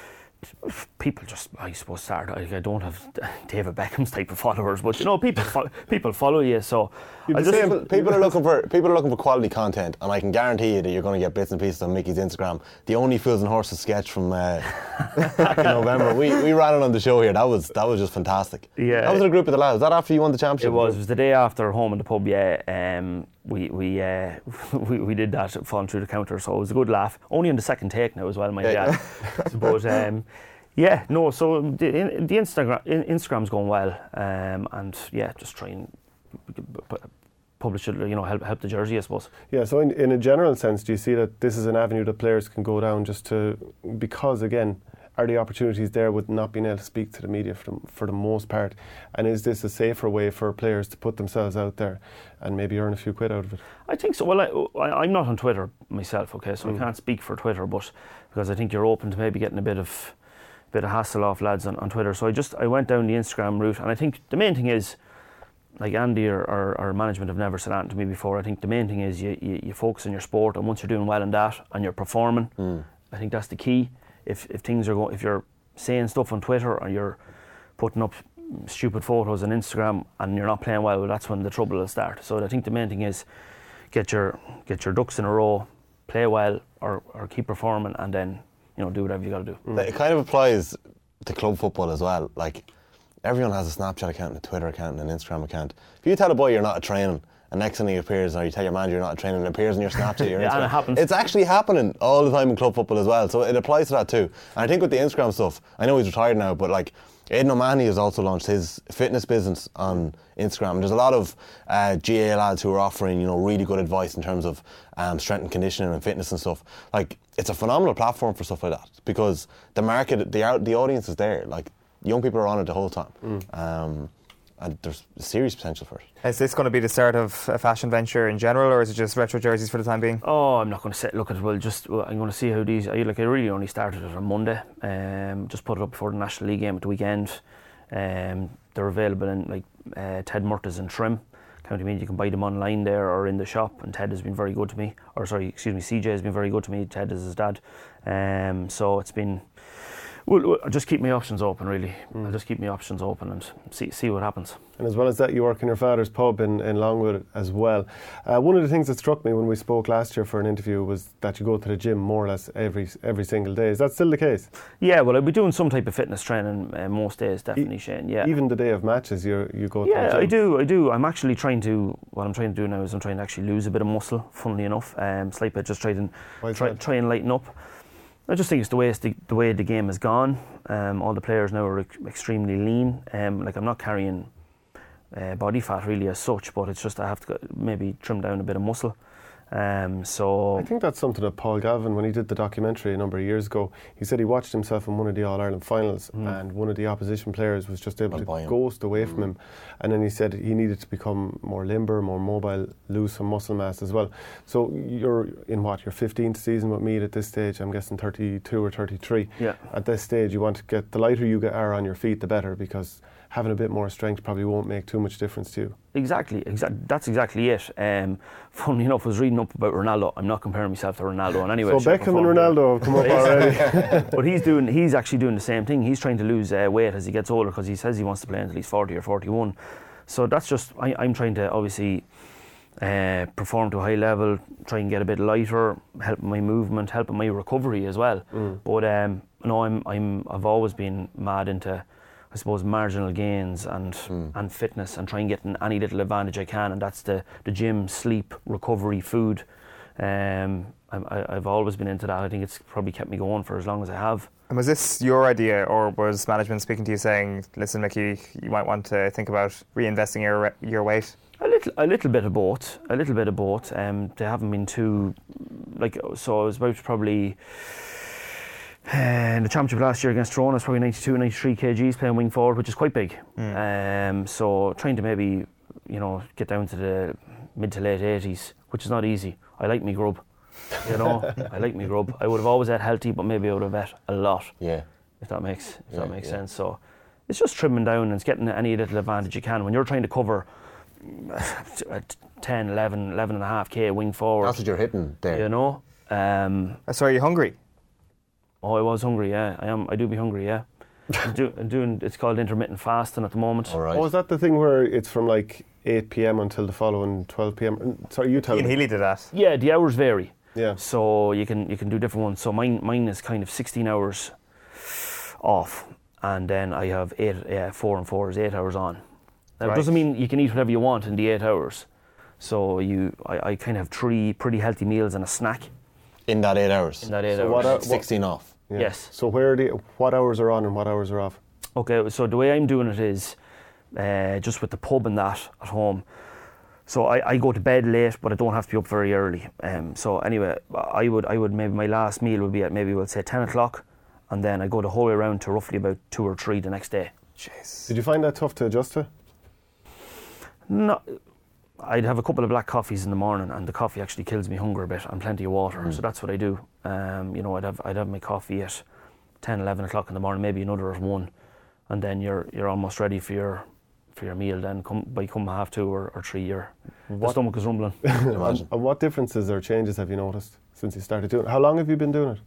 [SPEAKER 5] people just, I suppose, start. I, I don't have David Beckham's type of followers, but you know, people fo- people follow you. So I just,
[SPEAKER 6] people, people are looking for people are looking for quality content, and I can guarantee you that you're going to get bits and pieces on Mickey's Instagram. The Only Fools and Horses sketch from uh, back in November, we we ran it on the show here. That was that was just fantastic.
[SPEAKER 5] Yeah,
[SPEAKER 6] that was in a group of the lads. Was that after you won the championship?
[SPEAKER 5] It was. It was the day after home in the pub. Yeah, um, we we, uh, we we did that falling through the counter. So it was a good laugh. Only in the second take now as well, my
[SPEAKER 6] yeah.
[SPEAKER 5] dad. But. Um, Yeah, no. So the, the Instagram Instagram's going well, um, and yeah, just try and publish it. You know, help help the jersey, I suppose.
[SPEAKER 3] Yeah. So in, in a general sense, do you see that this is an avenue that players can go down just to because again, are the opportunities there with not being able to speak to the media for the, for the most part, and is this a safer way for players to put themselves out there and maybe earn a few quid out of it?
[SPEAKER 5] I think so. Well, I, I, I'm not on Twitter myself, okay, so mm. I can't speak for Twitter, but because I think you're open to maybe getting a bit of. bit of hassle off lads on, on Twitter. So I just I went down the Instagram route, and I think the main thing is like Andy or, or, or management have never said that to me before. I think the main thing is you, you, you focus on your sport, and once you're doing well in that and you're performing, mm. I think that's the key. If if things are going, if you're saying stuff on Twitter or you're putting up stupid photos on Instagram and you're not playing well, well, that's when the trouble will start. So I think the main thing is get your get your ducks in a row, play well, or, or keep performing, and then you know do whatever you got to do.
[SPEAKER 6] Mm. It kind of applies to club football as well. Like everyone has a Snapchat account, and a Twitter account, and an Instagram account. If you tell a boy you're not at training, and next thing he appears, or you tell your manager you're not at training, and it appears on your Snapchat, your
[SPEAKER 5] yeah,
[SPEAKER 6] Instagram.
[SPEAKER 5] and it happens.
[SPEAKER 6] It's actually happening all the time in club football as well. So it applies to that too. And I think with the Instagram stuff, I know he's retired now, but like Aidan O'Mahony has also launched his fitness business on Instagram. There's a lot of uh, G A A lads who are offering, you know, really good advice in terms of um, strength and conditioning and fitness and stuff. Like, it's a phenomenal platform for stuff like that because the market, the the audience is there. Like, young people are on it the whole time, mm. um, and there's serious potential for it.
[SPEAKER 4] Is this going to be the start of a fashion venture in general, or is it just retro jerseys for the time being?
[SPEAKER 5] Oh, I'm not going to say. Look at well, just well, I'm going to see how these. I, like I really only started it on Monday. Um, just put it up before the National League game at the weekend. Um, they're available in like uh, Ted Murtagh's in Trim, County Meath. You can buy them online there or in the shop. And Ted has been very good to me. Or sorry, excuse me, C J has been very good to me. Ted is his dad. Um, so it's been. Well, I'll just keep my options open, really. Mm. I'll just keep my options open and see see what happens.
[SPEAKER 3] And as well as that, you work in your father's pub in, in Longwood as well. Uh, one of the things that struck me when we spoke last year for an interview was that you go to the gym more or less every every single day. Is that still the case?
[SPEAKER 5] Yeah, well, I'll be doing some type of fitness training uh, most days, definitely, e- Shane. Yeah.
[SPEAKER 3] Even the day of matches, you you go to
[SPEAKER 5] yeah,
[SPEAKER 3] the gym?
[SPEAKER 5] I do, I do. I'm actually trying to, what I'm trying to do now is I'm trying to actually lose a bit of muscle, funnily enough. Um, slight bit, just try and, try, try and lighten up. I just think it's the way it's the, the way the game has gone. Um, all the players now are ex- extremely lean. Um, like I'm not carrying uh, body fat really as such, but it's just I have to go, maybe trim down a bit of muscle. Um, so
[SPEAKER 3] I think that's something that Paul Gavin, when he did the documentary a number of years ago, he said he watched himself in one of the All-Ireland finals mm. and one of the opposition players was just able I'll to ghost away mm. from him, and then he said he needed to become more limber, more mobile, lose some muscle mass as well. So you're in what, your fifteenth season with Meath at this stage, I'm guessing thirty-two or thirty-three.
[SPEAKER 5] Yeah. At
[SPEAKER 3] this stage you want to get, the lighter you get are on your feet the better, because having a bit more strength probably won't make too much difference to you.
[SPEAKER 5] Exactly, exactly. That's exactly it. Um, funny enough, I was reading up about Ronaldo. I'm not comparing myself to Ronaldo in any way.
[SPEAKER 3] So Beckham and Ronaldo have come up already.
[SPEAKER 5] But he's doing, he's actually doing the same thing. He's trying to lose uh, weight as he gets older because he says he wants to play until he's forty or forty-one. So that's just, I, I'm trying to obviously uh, perform to a high level, try and get a bit lighter, help my movement, helping my recovery as well. Mm. But um, no, I'm, I'm, I've always been mad into, I suppose, marginal gains and mm. and fitness, and try and get any little advantage I can, and that's the, the gym, sleep, recovery, food. Um, I, I've always been into that. I think it's probably kept me going for as long as I have.
[SPEAKER 4] And was this your idea, or was management speaking to you saying, listen, Mickey, you might want to think about reinvesting your your weight?
[SPEAKER 5] A little, a little bit of both. A little bit of both. Um, they haven't been too, like, so I was about probably. Uh, in the championship last year against Tyrone, I was probably ninety-two, ninety-three kilograms playing wing forward, which is quite big. Mm. Um, so trying to maybe, you know, get down to the mid to late eighties, which is not easy. I like me grub, you know. I like me grub. I would have always ate healthy, but maybe I would have ate a lot.
[SPEAKER 6] Yeah.
[SPEAKER 5] If that makes if
[SPEAKER 6] yeah,
[SPEAKER 5] that makes
[SPEAKER 6] yeah.
[SPEAKER 5] sense. So it's just trimming down and it's getting any little advantage you can when you're trying to cover ten, eleven, eleven and a half k wing forward.
[SPEAKER 6] That's what you're hitting there.
[SPEAKER 5] You know. Um,
[SPEAKER 4] so are you hungry?
[SPEAKER 5] Oh, I was hungry, yeah. I am. I do be hungry, yeah. I'm, do, I'm doing. It's called intermittent fasting at the moment.
[SPEAKER 6] All right.
[SPEAKER 3] Oh, is that the thing where it's from like eight p.m. until the following twelve p.m? Sorry, you tell
[SPEAKER 4] Ian
[SPEAKER 3] me.
[SPEAKER 4] Healy did that.
[SPEAKER 5] Yeah, the hours vary.
[SPEAKER 3] Yeah.
[SPEAKER 5] So you can you can do different ones. So mine mine is kind of sixteen hours off, and then I have eight. Yeah, four and four is eight hours on. Now, right. It doesn't mean you can eat whatever you want in the eight hours. So you, I, I kind of have three pretty healthy meals and a snack.
[SPEAKER 6] In that eight hours.
[SPEAKER 5] In that eight
[SPEAKER 3] so
[SPEAKER 5] hours.
[SPEAKER 3] What, uh,
[SPEAKER 6] sixteen
[SPEAKER 3] what,
[SPEAKER 6] off.
[SPEAKER 3] Yeah.
[SPEAKER 5] Yes.
[SPEAKER 3] So where are the, what hours are on and what hours are off?
[SPEAKER 5] Okay, so the way I'm doing it is uh, just with the pub and that at home. So I, I go to bed late, but I don't have to be up very early. Um, so anyway, I would I would maybe my last meal would be at maybe we'll say ten o'clock, and then I go the whole way around to roughly about two or three the next day.
[SPEAKER 4] Jeez.
[SPEAKER 3] Did you find that tough to adjust to?
[SPEAKER 5] No. I'd have a couple of black coffees in the morning, and the coffee actually kills me hunger a bit, and plenty of water. Mm. So that's what I do. Um, you know, I'd have I'd have my coffee at ten, eleven o'clock in the morning, maybe another at one, and then you're you're almost ready for your for your meal, then come by come half two or, or three, your the stomach is rumbling.
[SPEAKER 3] and, and what differences or changes have you noticed since you started doing it? How long have you been doing it?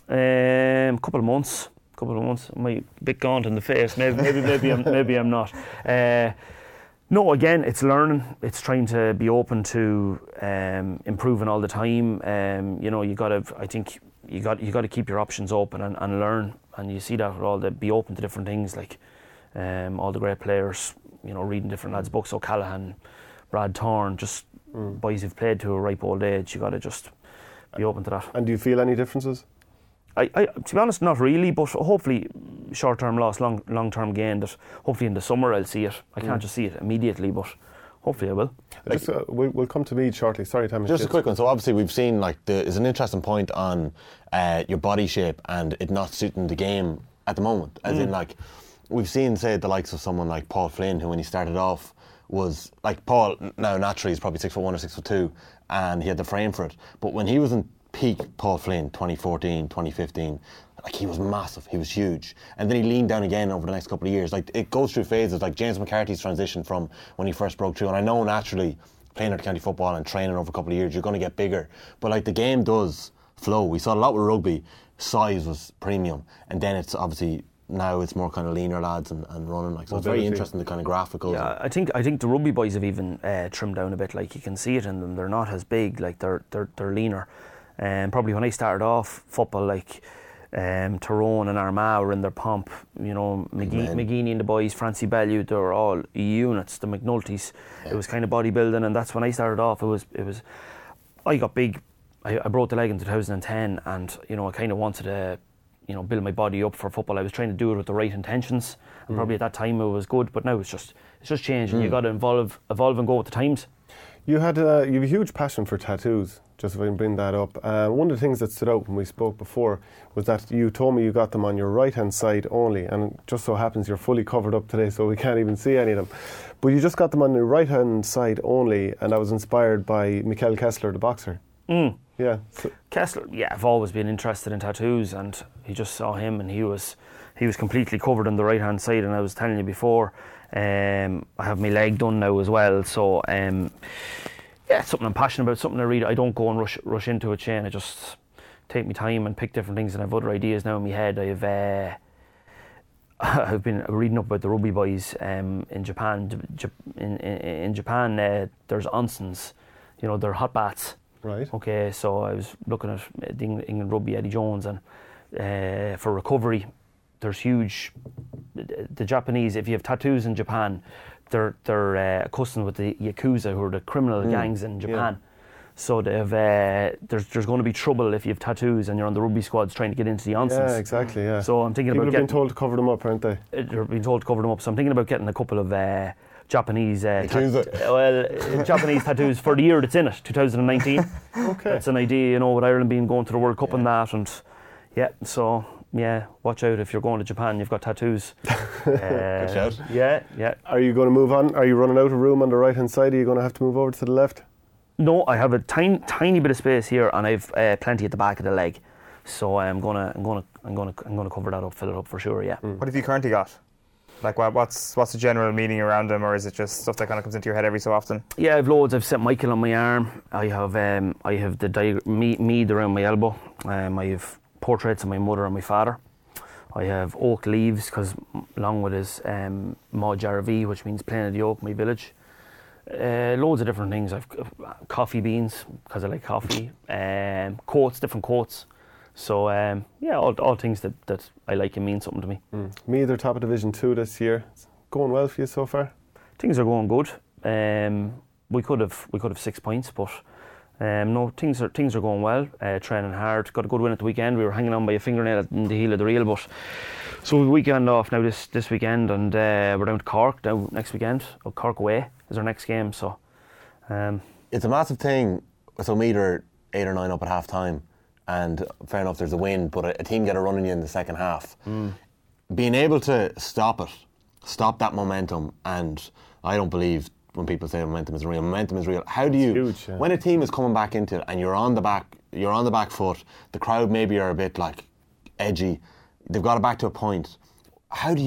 [SPEAKER 5] Um, couple of months. Couple of months. I might a bit gaunt in the face. Maybe, maybe, maybe I'm, maybe I'm not. Uh, no, again, it's learning. It's trying to be open to um, improving all the time. Um, you know, you got to. I think you got you got to keep your options open and, and learn. And you see that with all the be open to different things, like um, all the great players. You know, reading different lads' books. O'Callaghan, Brad Thorne, just mm. boys who've played to a ripe old age. You got to just be open to that.
[SPEAKER 3] And do you feel any differences?
[SPEAKER 5] I, I, to be honest, not really, but hopefully short-term loss, long, long-term gain. That hopefully in the summer I'll see it. I can't mm. just see it immediately, but hopefully I will.
[SPEAKER 3] Like, just, uh, we'll, we'll come to me shortly. Sorry, Thomas.
[SPEAKER 6] Just a quick one. So obviously we've seen like there's an interesting point on uh, your body shape and it not suiting the game at the moment. As mm. in, like we've seen, say, the likes of someone like Paul Flynn, who when he started off was like Paul. Now naturally he's probably six foot one or six foot two, and he had the frame for it. But when he was in peak Paul Flynn, twenty fourteen, twenty fifteen, like he was massive, he was huge, and then he leaned down again over the next couple of years. Like it goes through phases, like James McCarthy's transition from when he first broke through. And I know naturally playing at county football and training over a couple of years, you're going to get bigger, but like the game does flow. We saw a lot with rugby, size was premium, and then it's obviously now it's more kind of leaner lads and, and running. Like so, it's very interesting the kind of graphicals.
[SPEAKER 5] Yeah, I think I think the rugby boys have even uh, trimmed down a bit. Like you can see it in them. They're not as big. Like they're they're they're leaner. Um, probably when I started off football, like um, Tyrone and Armagh were in their pomp. You know, McGee- McGeaney and the boys, Francie Bellew, they were all units. The McNultys, yeah. It was kind of bodybuilding, and that's when I started off. It was, it was. I got big. I, I broke the leg in two thousand ten, and you know, I kind of wanted to, you know, build my body up for football. I was trying to do it with the right intentions, and mm. probably at that time it was good. But now it's just, it's just changed, and mm. you got to evolve, evolve and go with the times.
[SPEAKER 3] You had uh, you have a huge passion for tattoos. Just if I can bring that up, uh, one of the things that stood out when we spoke before was that you told me you got them on your right hand side only, and it just so happens you're fully covered up today, so we can't even see any of them. But you just got them on your right hand side only, and I was inspired by Mikel Kessler, the boxer.
[SPEAKER 5] Mm.
[SPEAKER 3] Yeah, so.
[SPEAKER 5] Kessler. Yeah, I've always been interested in tattoos, and he just saw him, and he was he was completely covered on the right hand side. And I was telling you before, um, I have my leg done now as well, so. Um, Yeah, it's something I'm passionate about, something I read. I don't go and rush rush into it, Shane. I just take my time and pick different things, and I have other ideas now in my head. I've uh, I've been reading up about the rugby boys um, in Japan. In, in, in Japan, uh, there's onsens, you know, they're hot baths.
[SPEAKER 3] Right.
[SPEAKER 5] Okay, so I was looking at the England rugby, Eddie Jones, and uh, for recovery, there's huge. The Japanese, if you have tattoos in Japan, they're they're uh, accustomed with the Yakuza, who are the criminal mm. gangs in Japan. Yeah. So they've uh, there's there's going to be trouble if you have tattoos and you're on the rugby squads trying to get into the onsens.
[SPEAKER 3] Yeah, exactly. Yeah.
[SPEAKER 5] So I'm thinking
[SPEAKER 3] People
[SPEAKER 5] about
[SPEAKER 3] have
[SPEAKER 5] getting,
[SPEAKER 3] been told to cover them up, aren't they?
[SPEAKER 5] They're being told to cover them up. So I'm thinking about getting a couple of uh, Japanese uh,
[SPEAKER 6] tat-
[SPEAKER 5] well uh, Japanese tattoos for the year that's in it, twenty nineteen.
[SPEAKER 3] Okay.
[SPEAKER 5] That's an idea, you know, with Ireland being going to the World Cup yeah. and that, and yeah. So. Yeah, watch out if you're going to Japan, you've got tattoos. uh,
[SPEAKER 6] Good shout.
[SPEAKER 5] Yeah, yeah.
[SPEAKER 3] Are you going to move on? Are you running out of room on the right hand side? Are you going to have to move over to the left?
[SPEAKER 5] No, I have a tiny, tiny bit of space here, and I've uh, plenty at the back of the leg. So I'm gonna, I'm gonna, I'm gonna, I'm gonna cover that up, fill it up for sure. Yeah.
[SPEAKER 4] Mm. What have you currently got? Like, what, what's what's the general meaning around them, or is it just stuff that kind of comes into your head every so often?
[SPEAKER 5] Yeah, I've loads. I've Saint Michael on my arm. I have, um, I have the diag- me- mead around my elbow. Um, I have portraits of my mother and my father. I have oak leaves, because along with his um, Maud Jarvie, which means plain of the oak, my village. Uh, loads of different things. I've uh, coffee beans, because I like coffee. Um, quotes, different quotes. So um, yeah, all, all things that, that I like and mean something to me.
[SPEAKER 3] Mm. Me, they're top of Division Two this year. It's going well for you so far?
[SPEAKER 5] Things are going good. Um, we could have we could have six points, but. Um, no, things are things are going well. Uh, training hard. Got a good win at the weekend. We were hanging on by a fingernail in the heel of the reel, but so the weekend off now this this weekend, and uh, we're down to Cork now next weekend. Oh, Cork away is our next game. So um,
[SPEAKER 6] it's a massive thing. So Meath eight or nine up at half time, and fair enough, there's a win, but a, a team get a run on you in the second half. Mm. Being able to stop it, stop that momentum, and I don't believe. When people say momentum is real, momentum is real. How do you,
[SPEAKER 3] huge, yeah.
[SPEAKER 6] when a team is coming back into it and you're on the back, you're on the back foot, the crowd maybe are a bit like edgy, they've got it back to a point. How do you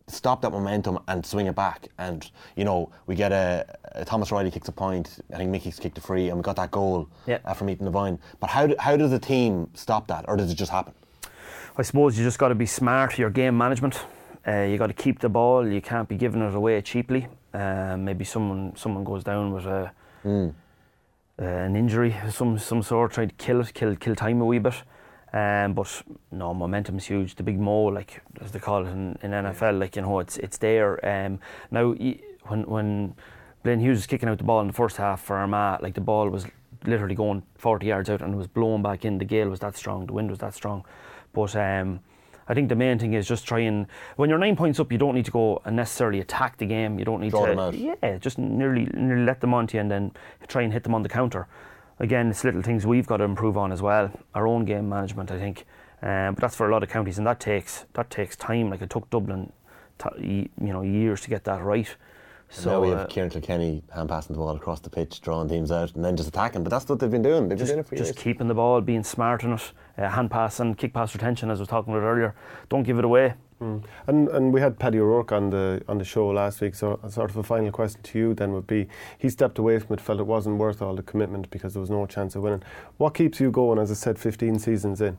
[SPEAKER 6] stop that momentum and swing it back. And, you know, we get a, a Thomas Riley kicks a point, I think Mickey's kicked a free, and we got that goal
[SPEAKER 5] yeah.
[SPEAKER 6] uh, from Ethan Devine. But how, do, how does the team stop that, or does it just happen?
[SPEAKER 5] I suppose you just got to be smart, your game management. Uh, you got to keep the ball, you can't be giving it away cheaply. Uh, maybe someone someone goes down with a, mm. uh, an injury of some, some sort, trying to kill it, kill, kill time a wee bit. Um, but no, momentum's huge. The big mo, like as they call it in, in N F L, like you know, it's it's there. Um, now, when when Blaine Hughes was kicking out the ball in the first half for Armagh, like the ball was literally going forty yards out and it was blown back in. The gale was that strong, the wind was that strong. But um, I think the main thing is just try and, when you're nine points up, you don't need to go and necessarily attack the game. You don't need
[SPEAKER 6] Draw
[SPEAKER 5] to,
[SPEAKER 6] them out.
[SPEAKER 5] yeah, just nearly nearly let them onto you and then try and hit them on the counter. Again, it's little things we've got to improve on as well. Our own game management, I think, um, but that's for a lot of counties, and that takes that takes time. Like it took Dublin, t- you know, years to get that right.
[SPEAKER 6] And
[SPEAKER 5] so
[SPEAKER 6] now we have
[SPEAKER 5] uh,
[SPEAKER 6] Kieran Kilkenny hand passing the ball across the pitch, drawing teams out, and then just attacking. But that's what they've been doing. They've
[SPEAKER 5] just,
[SPEAKER 6] been doing it for
[SPEAKER 5] just
[SPEAKER 6] years.
[SPEAKER 5] keeping the ball, being smart in it, uh, hand passing, kick pass retention, as I was talking about earlier. Don't give it away.
[SPEAKER 3] Mm. And and we had Paddy O'Rourke on the on the show last week, so sort of a final question to you then would be, he stepped away from it, felt it wasn't worth all the commitment because there was no chance of winning. What keeps you going, as I said, fifteen seasons in?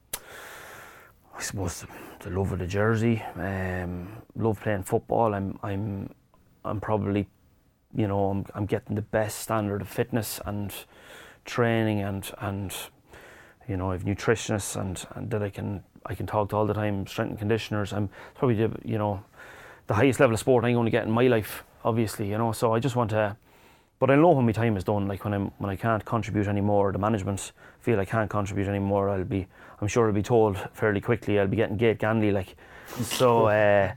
[SPEAKER 5] I suppose the love of the jersey, um, love playing football. I'm I'm I'm probably, you know, I'm I'm getting the best standard of fitness and training and and you know, I've nutritionists and, and that I can I can talk to all the time, strength and conditioners. I'm probably the, you know, the highest level of sport I'm going to get in my life, obviously, you know. So I just want to, but I know when my time is done, like when I'm when I can't contribute anymore, the management feel I can't contribute anymore, I'll be, I'm sure I'll be told fairly quickly I'll be getting Gate Ganley, like. So uh,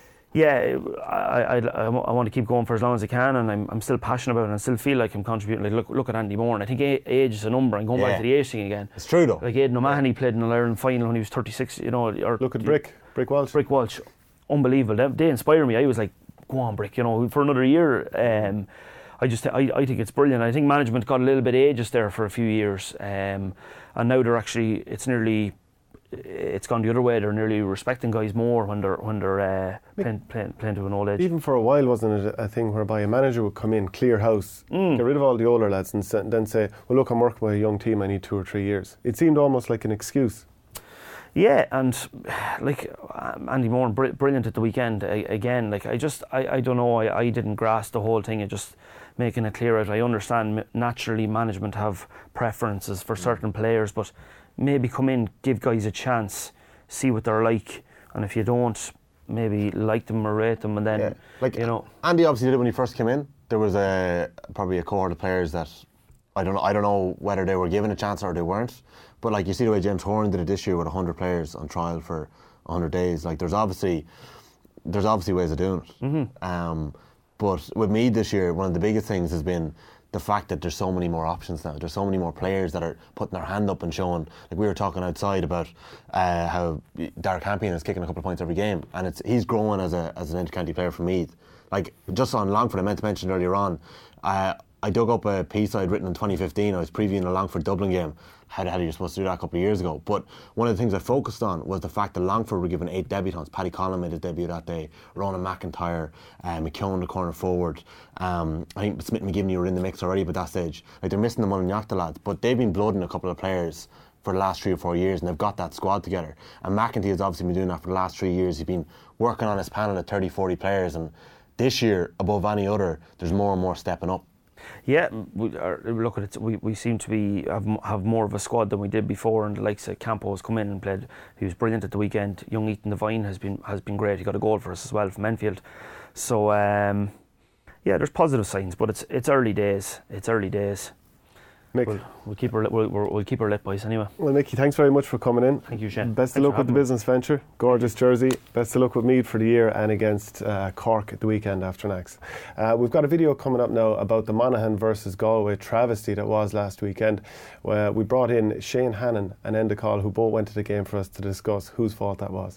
[SPEAKER 5] yeah, I, I I I want to keep going for as long as I can, and I'm I'm still passionate about it, and I still feel like I'm contributing. Like look look at Andy Moore, and I think age is a number. And going
[SPEAKER 6] yeah.
[SPEAKER 5] back to the age thing again,
[SPEAKER 6] it's true though.
[SPEAKER 5] Like Aidan O'Mahony played in an Ireland final when he was thirty-six. You know, or
[SPEAKER 3] look at Brick, Brick Walsh.
[SPEAKER 5] Brick Walsh, unbelievable. They, they inspire me. I was like, go on, Brick. You know, for another year. Um, I just I I think it's brilliant. I think management got a little bit ageist there for a few years, um, and now they're actually it's nearly. It's gone the other way. They're nearly respecting guys more when they're when they're uh, playing, playing playing to an old age.
[SPEAKER 3] Even for a while, wasn't it a thing whereby a manager would come in, clear house, mm. get rid of all the older lads, and then say, "Well, look, I'm working with a young team. I need two or three years." It seemed almost like an excuse.
[SPEAKER 5] Yeah, and like um, Andy Moore, br- brilliant at the weekend. I, again, like I just I, I don't know. I, I didn't grasp the whole thing. Of just making it clear out. I understand naturally management have preferences for certain players, but maybe come in, give guys a chance, see what they're like, and if you don't, maybe like them or rate them, and then
[SPEAKER 6] yeah. like
[SPEAKER 5] you know.
[SPEAKER 6] Andy obviously did it when he first came in. There was a probably a cohort of players that I don't know. I don't know whether they were given a chance or they weren't. But like you see the way James Horan did it this year with one hundred players on trial for one hundred days. Like there's obviously there's obviously ways of doing it. Mm-hmm. Um, but with Meath this year, one of the biggest things has been the fact that there's so many more options now. There's so many more players that are putting their hand up and showing. Like we were talking outside about uh, how Derek Campion is kicking a couple of points every game, and it's he's growing as a as an inter-county player for Meath. Like just on Longford, I meant to mention earlier on. Uh, I dug up a piece I'd written in twenty fifteen. I was previewing a Longford Dublin game. How the hell are you supposed to do that a couple of years ago? But one of the things I focused on was the fact that Longford were given eight debutants. Paddy Collin made his debut that day. Ronan McIntyre, uh, McKeown, the corner forward. Um, I think Smith and McGivney were in the mix already by that stage. Like they're missing the Mullinachta lads, but they've been blooding a couple of players for the last three or four years, and they've got that squad together. And McEntee has obviously been doing that for the last three years. He's been working on his panel of thirty, forty players, and this year, above any other, there's more and more stepping up.
[SPEAKER 5] Yeah, we are, look at it. We, we seem to be have, have more of a squad than we did before, and the likes of Campo has come in and played. He was brilliant at the weekend. Young Ethan Devine has been has been great. He got a goal for us as well from Enfield. So um, yeah, there's positive signs, but it's it's early days. It's early days. Mick. We'll, we'll keep her we'll, we'll keep her lit, boys. Anyway.
[SPEAKER 3] Well, Mickey, thanks very much for coming in.
[SPEAKER 5] Thank you, Shane.
[SPEAKER 3] Best
[SPEAKER 5] Thanks
[SPEAKER 3] of luck with the
[SPEAKER 5] me.
[SPEAKER 3] business venture. Gorgeous jersey. Best of luck with Meath for the year and against uh, Cork at the weekend after next. Uh, we've got a video coming up now about the Monaghan versus Galway travesty that was last weekend. Where we brought in Shane Hannon and Enda Call, who both went to the game for us to discuss whose fault that was.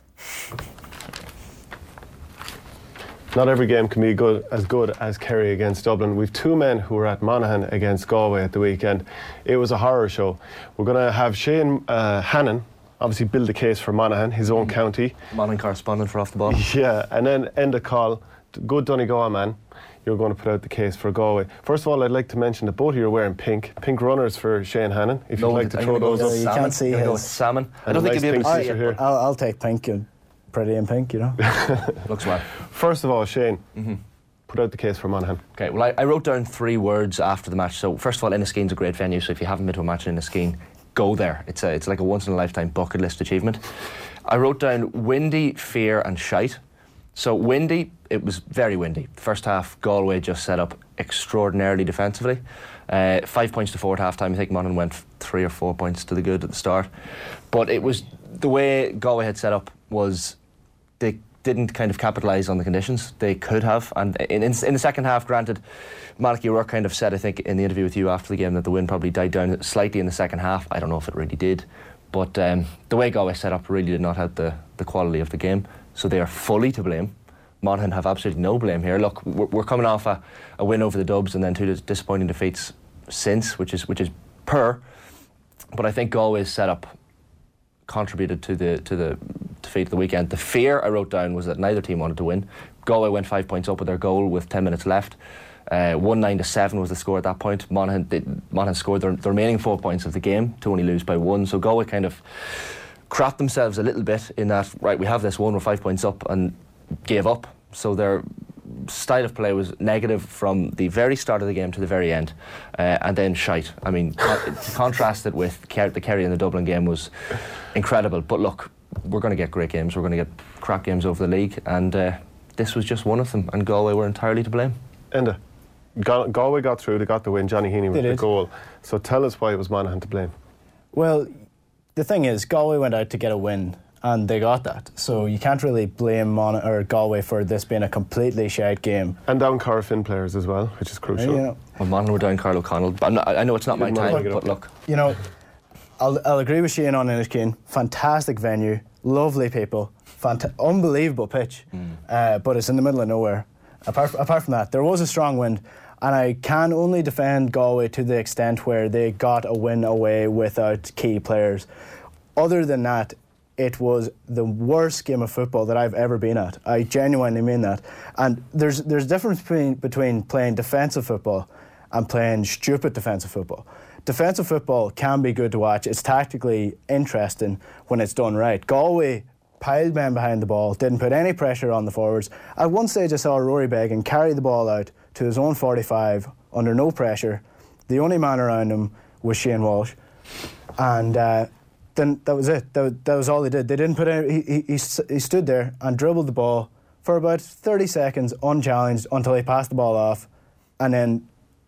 [SPEAKER 3] Not every game can be good as good as Kerry against Dublin. We've two men who were at Monaghan against Galway at the weekend. It was a horror show. We're going to have Shane uh, Hannon obviously build the case for Monaghan, his own county.
[SPEAKER 8] Monaghan correspondent for Off the Ball.
[SPEAKER 3] Yeah, and then end the call. Good Donegal, man. You're going to put out the case for Galway. First of all, I'd like to mention that both of you are wearing pink. Pink runners for Shane Hannon, if
[SPEAKER 8] No,
[SPEAKER 3] you'd like to
[SPEAKER 8] I'm
[SPEAKER 3] throw
[SPEAKER 8] gonna go
[SPEAKER 3] those
[SPEAKER 8] with
[SPEAKER 3] up.
[SPEAKER 9] You
[SPEAKER 8] salmon.
[SPEAKER 9] can't see
[SPEAKER 8] I'm gonna go
[SPEAKER 9] his.
[SPEAKER 8] with salmon. I
[SPEAKER 3] And
[SPEAKER 8] don't
[SPEAKER 3] a
[SPEAKER 8] think
[SPEAKER 3] nice
[SPEAKER 8] you'll be able
[SPEAKER 3] pink
[SPEAKER 8] to see
[SPEAKER 3] t-shirt
[SPEAKER 8] it.
[SPEAKER 3] here.
[SPEAKER 9] I'll, I'll take pink and pretty in pink, you know.
[SPEAKER 8] Looks well.
[SPEAKER 3] First of all, Shane,
[SPEAKER 8] Mm-hmm.
[SPEAKER 3] put out the case for Monaghan.
[SPEAKER 8] Okay, well, I, I wrote down three words after the match. So, first of all, Inniskeen's a great venue, so if you haven't been to a match in Inniskeen, go there. It's a, it's like a once-in-a-lifetime bucket list achievement. I wrote down windy, fear and shite. So, windy, it was very windy. The first half, Galway just set up extraordinarily defensively. Uh, five points to four at half-time. I think Monaghan went three or four points to the good at the start. But it was, the way Galway had set up was they didn't kind of capitalise on the conditions. They could have. And in, in, in the second half, granted, Malachy O'Rourke kind of said, I think, in the interview with you after the game that the wind probably died down slightly in the second half. I don't know if it really did. But um, the way Galway set up really did not have the, the quality of the game. So they are fully to blame. Monaghan have absolutely no blame here. Look, we're, we're coming off a, a win over the Dubs and then two dis- disappointing defeats since, which is which is per. But I think Galway's setup contributed to the to the defeat of the weekend. The fear I wrote down was that neither team wanted to win. Galway went five points up with their goal with ten minutes left. Uh, one nine to seven was the score at that point. Monaghan, they, Monaghan scored their, the remaining four points of the game to only lose by one. So Galway kind of crapped themselves a little bit in that, right, we have this one, we're five points up, and gave up. So their style of play was negative from the very start of the game to the very end, uh, and then shite. I mean, con- to contrast it with Ker- the Kerry and the Dublin game was incredible. But look, we're going to get great games. We're going to get crap games over the league, and uh, this was just one of them. And Galway were entirely to blame.
[SPEAKER 3] Enda, Gal- Galway got through. They got the win. Johnny Heaney with
[SPEAKER 9] They
[SPEAKER 3] the
[SPEAKER 9] did.
[SPEAKER 3] goal. So tell us why it was Monaghan to blame.
[SPEAKER 9] Well, the thing is, Galway went out to get a win, and they got that. So you can't really blame Mon- or Galway for this being a completely shite game.
[SPEAKER 3] And down Corofin players as well, which is crucial.
[SPEAKER 9] You know,
[SPEAKER 8] Well, Monaghan were down Carl O'Connell. But I'm not, I know it's not my
[SPEAKER 3] Didn't wanna
[SPEAKER 8] time,
[SPEAKER 3] pick it
[SPEAKER 8] but
[SPEAKER 3] up.
[SPEAKER 8] look.
[SPEAKER 9] you know I'll, I'll agree with Shane on Inniskeen. Fantastic venue, lovely people, fanta- unbelievable pitch, uh, but it's in the middle of nowhere. Apart, apart from that, there was a strong wind, and I can only defend Galway to the extent where they got a win away without key players. Other than that, it was the worst game of football that I've ever been at. I genuinely mean that. And there's there's a difference between, between playing defensive football and playing stupid defensive football. Defensive football can be good to watch. It's tactically interesting when it's done right. Galway piled men behind the ball, didn't put any pressure on the forwards. At one stage I saw Rory Beggan carry the ball out to his own forty-five under no pressure. The only man around him was Shane Walsh. And uh, then that was it. That was, that was all they did. They didn't put any... He, he, he, s- he stood there and dribbled the ball for about thirty seconds unchallenged until he passed the ball off, and then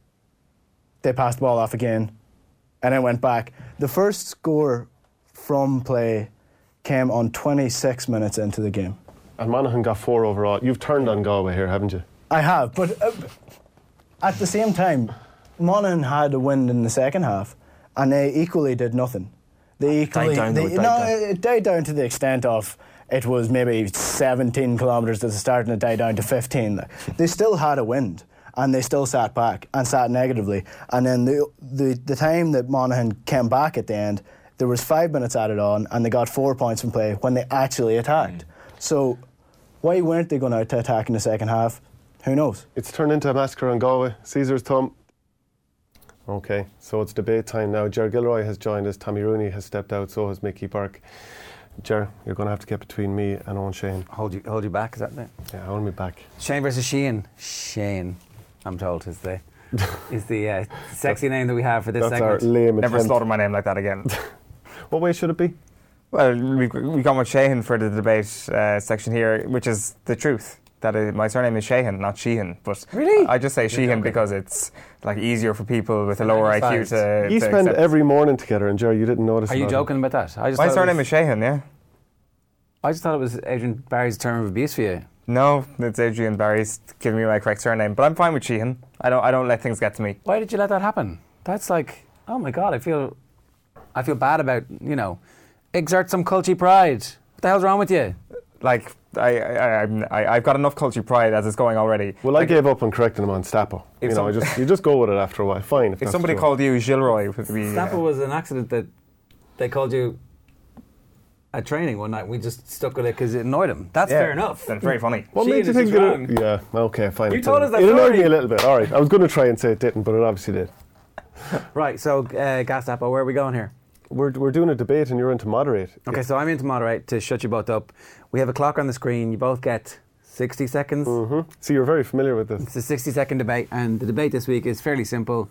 [SPEAKER 9] they passed the ball off again and then went back. The first score from play came on twenty-six minutes into the game.
[SPEAKER 3] And Monaghan got four overall. You've turned on Galway here, haven't you?
[SPEAKER 9] I have, but uh, at the same time, Monaghan had a win in the second half, and they equally did nothing. They equally
[SPEAKER 8] down,
[SPEAKER 9] they,
[SPEAKER 8] though, it died
[SPEAKER 9] no,
[SPEAKER 8] down.
[SPEAKER 9] it died down to the extent of it was maybe seventeen kilometres at the start, and it died down to fifteen. They still had a wind, and they still sat back and sat negatively. And then the the, the time that Monaghan came back at the end, there was five minutes added on, and they got four points from play when they actually attacked. So why weren't they going out to attack in the second half? Who knows?
[SPEAKER 3] It's turned into a massacre on Galway. Caesar's thumb. Okay, so it's debate time now. Ger Gilroy has joined us. Tommy Rooney has stepped out. So has Mickey Burke. Ger, you're going to have to get between me and Owen Shane.
[SPEAKER 10] Hold you, hold you back, is that it?
[SPEAKER 3] Yeah, hold me back.
[SPEAKER 10] Shane versus Sheehan. Shane, I'm told, is the is the uh, sexy name that we have for this
[SPEAKER 3] That's
[SPEAKER 10] segment.
[SPEAKER 3] our lame
[SPEAKER 4] Never
[SPEAKER 3] attempt.
[SPEAKER 4] slaughter my name like that again.
[SPEAKER 3] What way should it be?
[SPEAKER 4] Well, we've, we've gone with Sheehan for the debate uh, section here, which is the truth. That uh, my surname is Sheehan, not Sheehan. But
[SPEAKER 10] Really?
[SPEAKER 4] I just say Sheehan
[SPEAKER 10] joking.
[SPEAKER 4] because it's like easier for people with a lower I Q
[SPEAKER 10] Anglicised.
[SPEAKER 4] to.
[SPEAKER 3] You
[SPEAKER 4] to
[SPEAKER 3] spend
[SPEAKER 4] accept.
[SPEAKER 3] every morning together, and Ger, you didn't notice.
[SPEAKER 10] Are you
[SPEAKER 3] about
[SPEAKER 10] joking about that? I just
[SPEAKER 4] My
[SPEAKER 10] thought it
[SPEAKER 4] surname
[SPEAKER 10] was,
[SPEAKER 4] is Sheehan, yeah.
[SPEAKER 10] I just thought it was Adrian Barry's term of abuse for you.
[SPEAKER 4] No, it's Adrian Barry's giving me my correct surname, but I'm fine with Sheehan. I don't. I don't let things get to me.
[SPEAKER 10] Why did you let that happen? That's like, oh my God, I feel, I feel bad about, you know, exert some culty pride. What the hell's wrong with you?
[SPEAKER 4] Like I, I, I'm- I, I've got enough culture pride as it's going already.
[SPEAKER 3] Well, I gave up on correcting him on Stapo. You
[SPEAKER 4] If
[SPEAKER 3] know, I
[SPEAKER 4] some-
[SPEAKER 3] just you just go with it after a while. Fine. If,
[SPEAKER 4] If
[SPEAKER 3] that's
[SPEAKER 4] somebody
[SPEAKER 3] true.
[SPEAKER 4] called you Gilroy, it would be.
[SPEAKER 10] Snapple
[SPEAKER 4] uh,
[SPEAKER 10] was an accident that they called you at training one night. We just stuck with it because it annoyed him. That's
[SPEAKER 4] Yeah,
[SPEAKER 10] fair enough.
[SPEAKER 4] That's very funny.
[SPEAKER 3] What
[SPEAKER 10] Sheehan
[SPEAKER 3] made you
[SPEAKER 10] is
[SPEAKER 3] think
[SPEAKER 10] just
[SPEAKER 3] that
[SPEAKER 10] wrong.
[SPEAKER 3] it, yeah, okay, fine.
[SPEAKER 10] You
[SPEAKER 3] it
[SPEAKER 10] told
[SPEAKER 3] didn't.
[SPEAKER 10] us that
[SPEAKER 3] It annoyed
[SPEAKER 10] story.
[SPEAKER 3] me a little bit. All right, I was going to try and say it didn't, but it obviously did.
[SPEAKER 10] Right, so uh, Gastapo, where are we going here?
[SPEAKER 3] We're, we're doing a debate and you're in to moderate.
[SPEAKER 10] Okay, so I'm in to moderate to shut you both up. We have a clock on the screen. You both get sixty seconds.
[SPEAKER 3] Mm-hmm. So you're very familiar with this.
[SPEAKER 10] It's a sixty second debate, and the debate this week is fairly simple.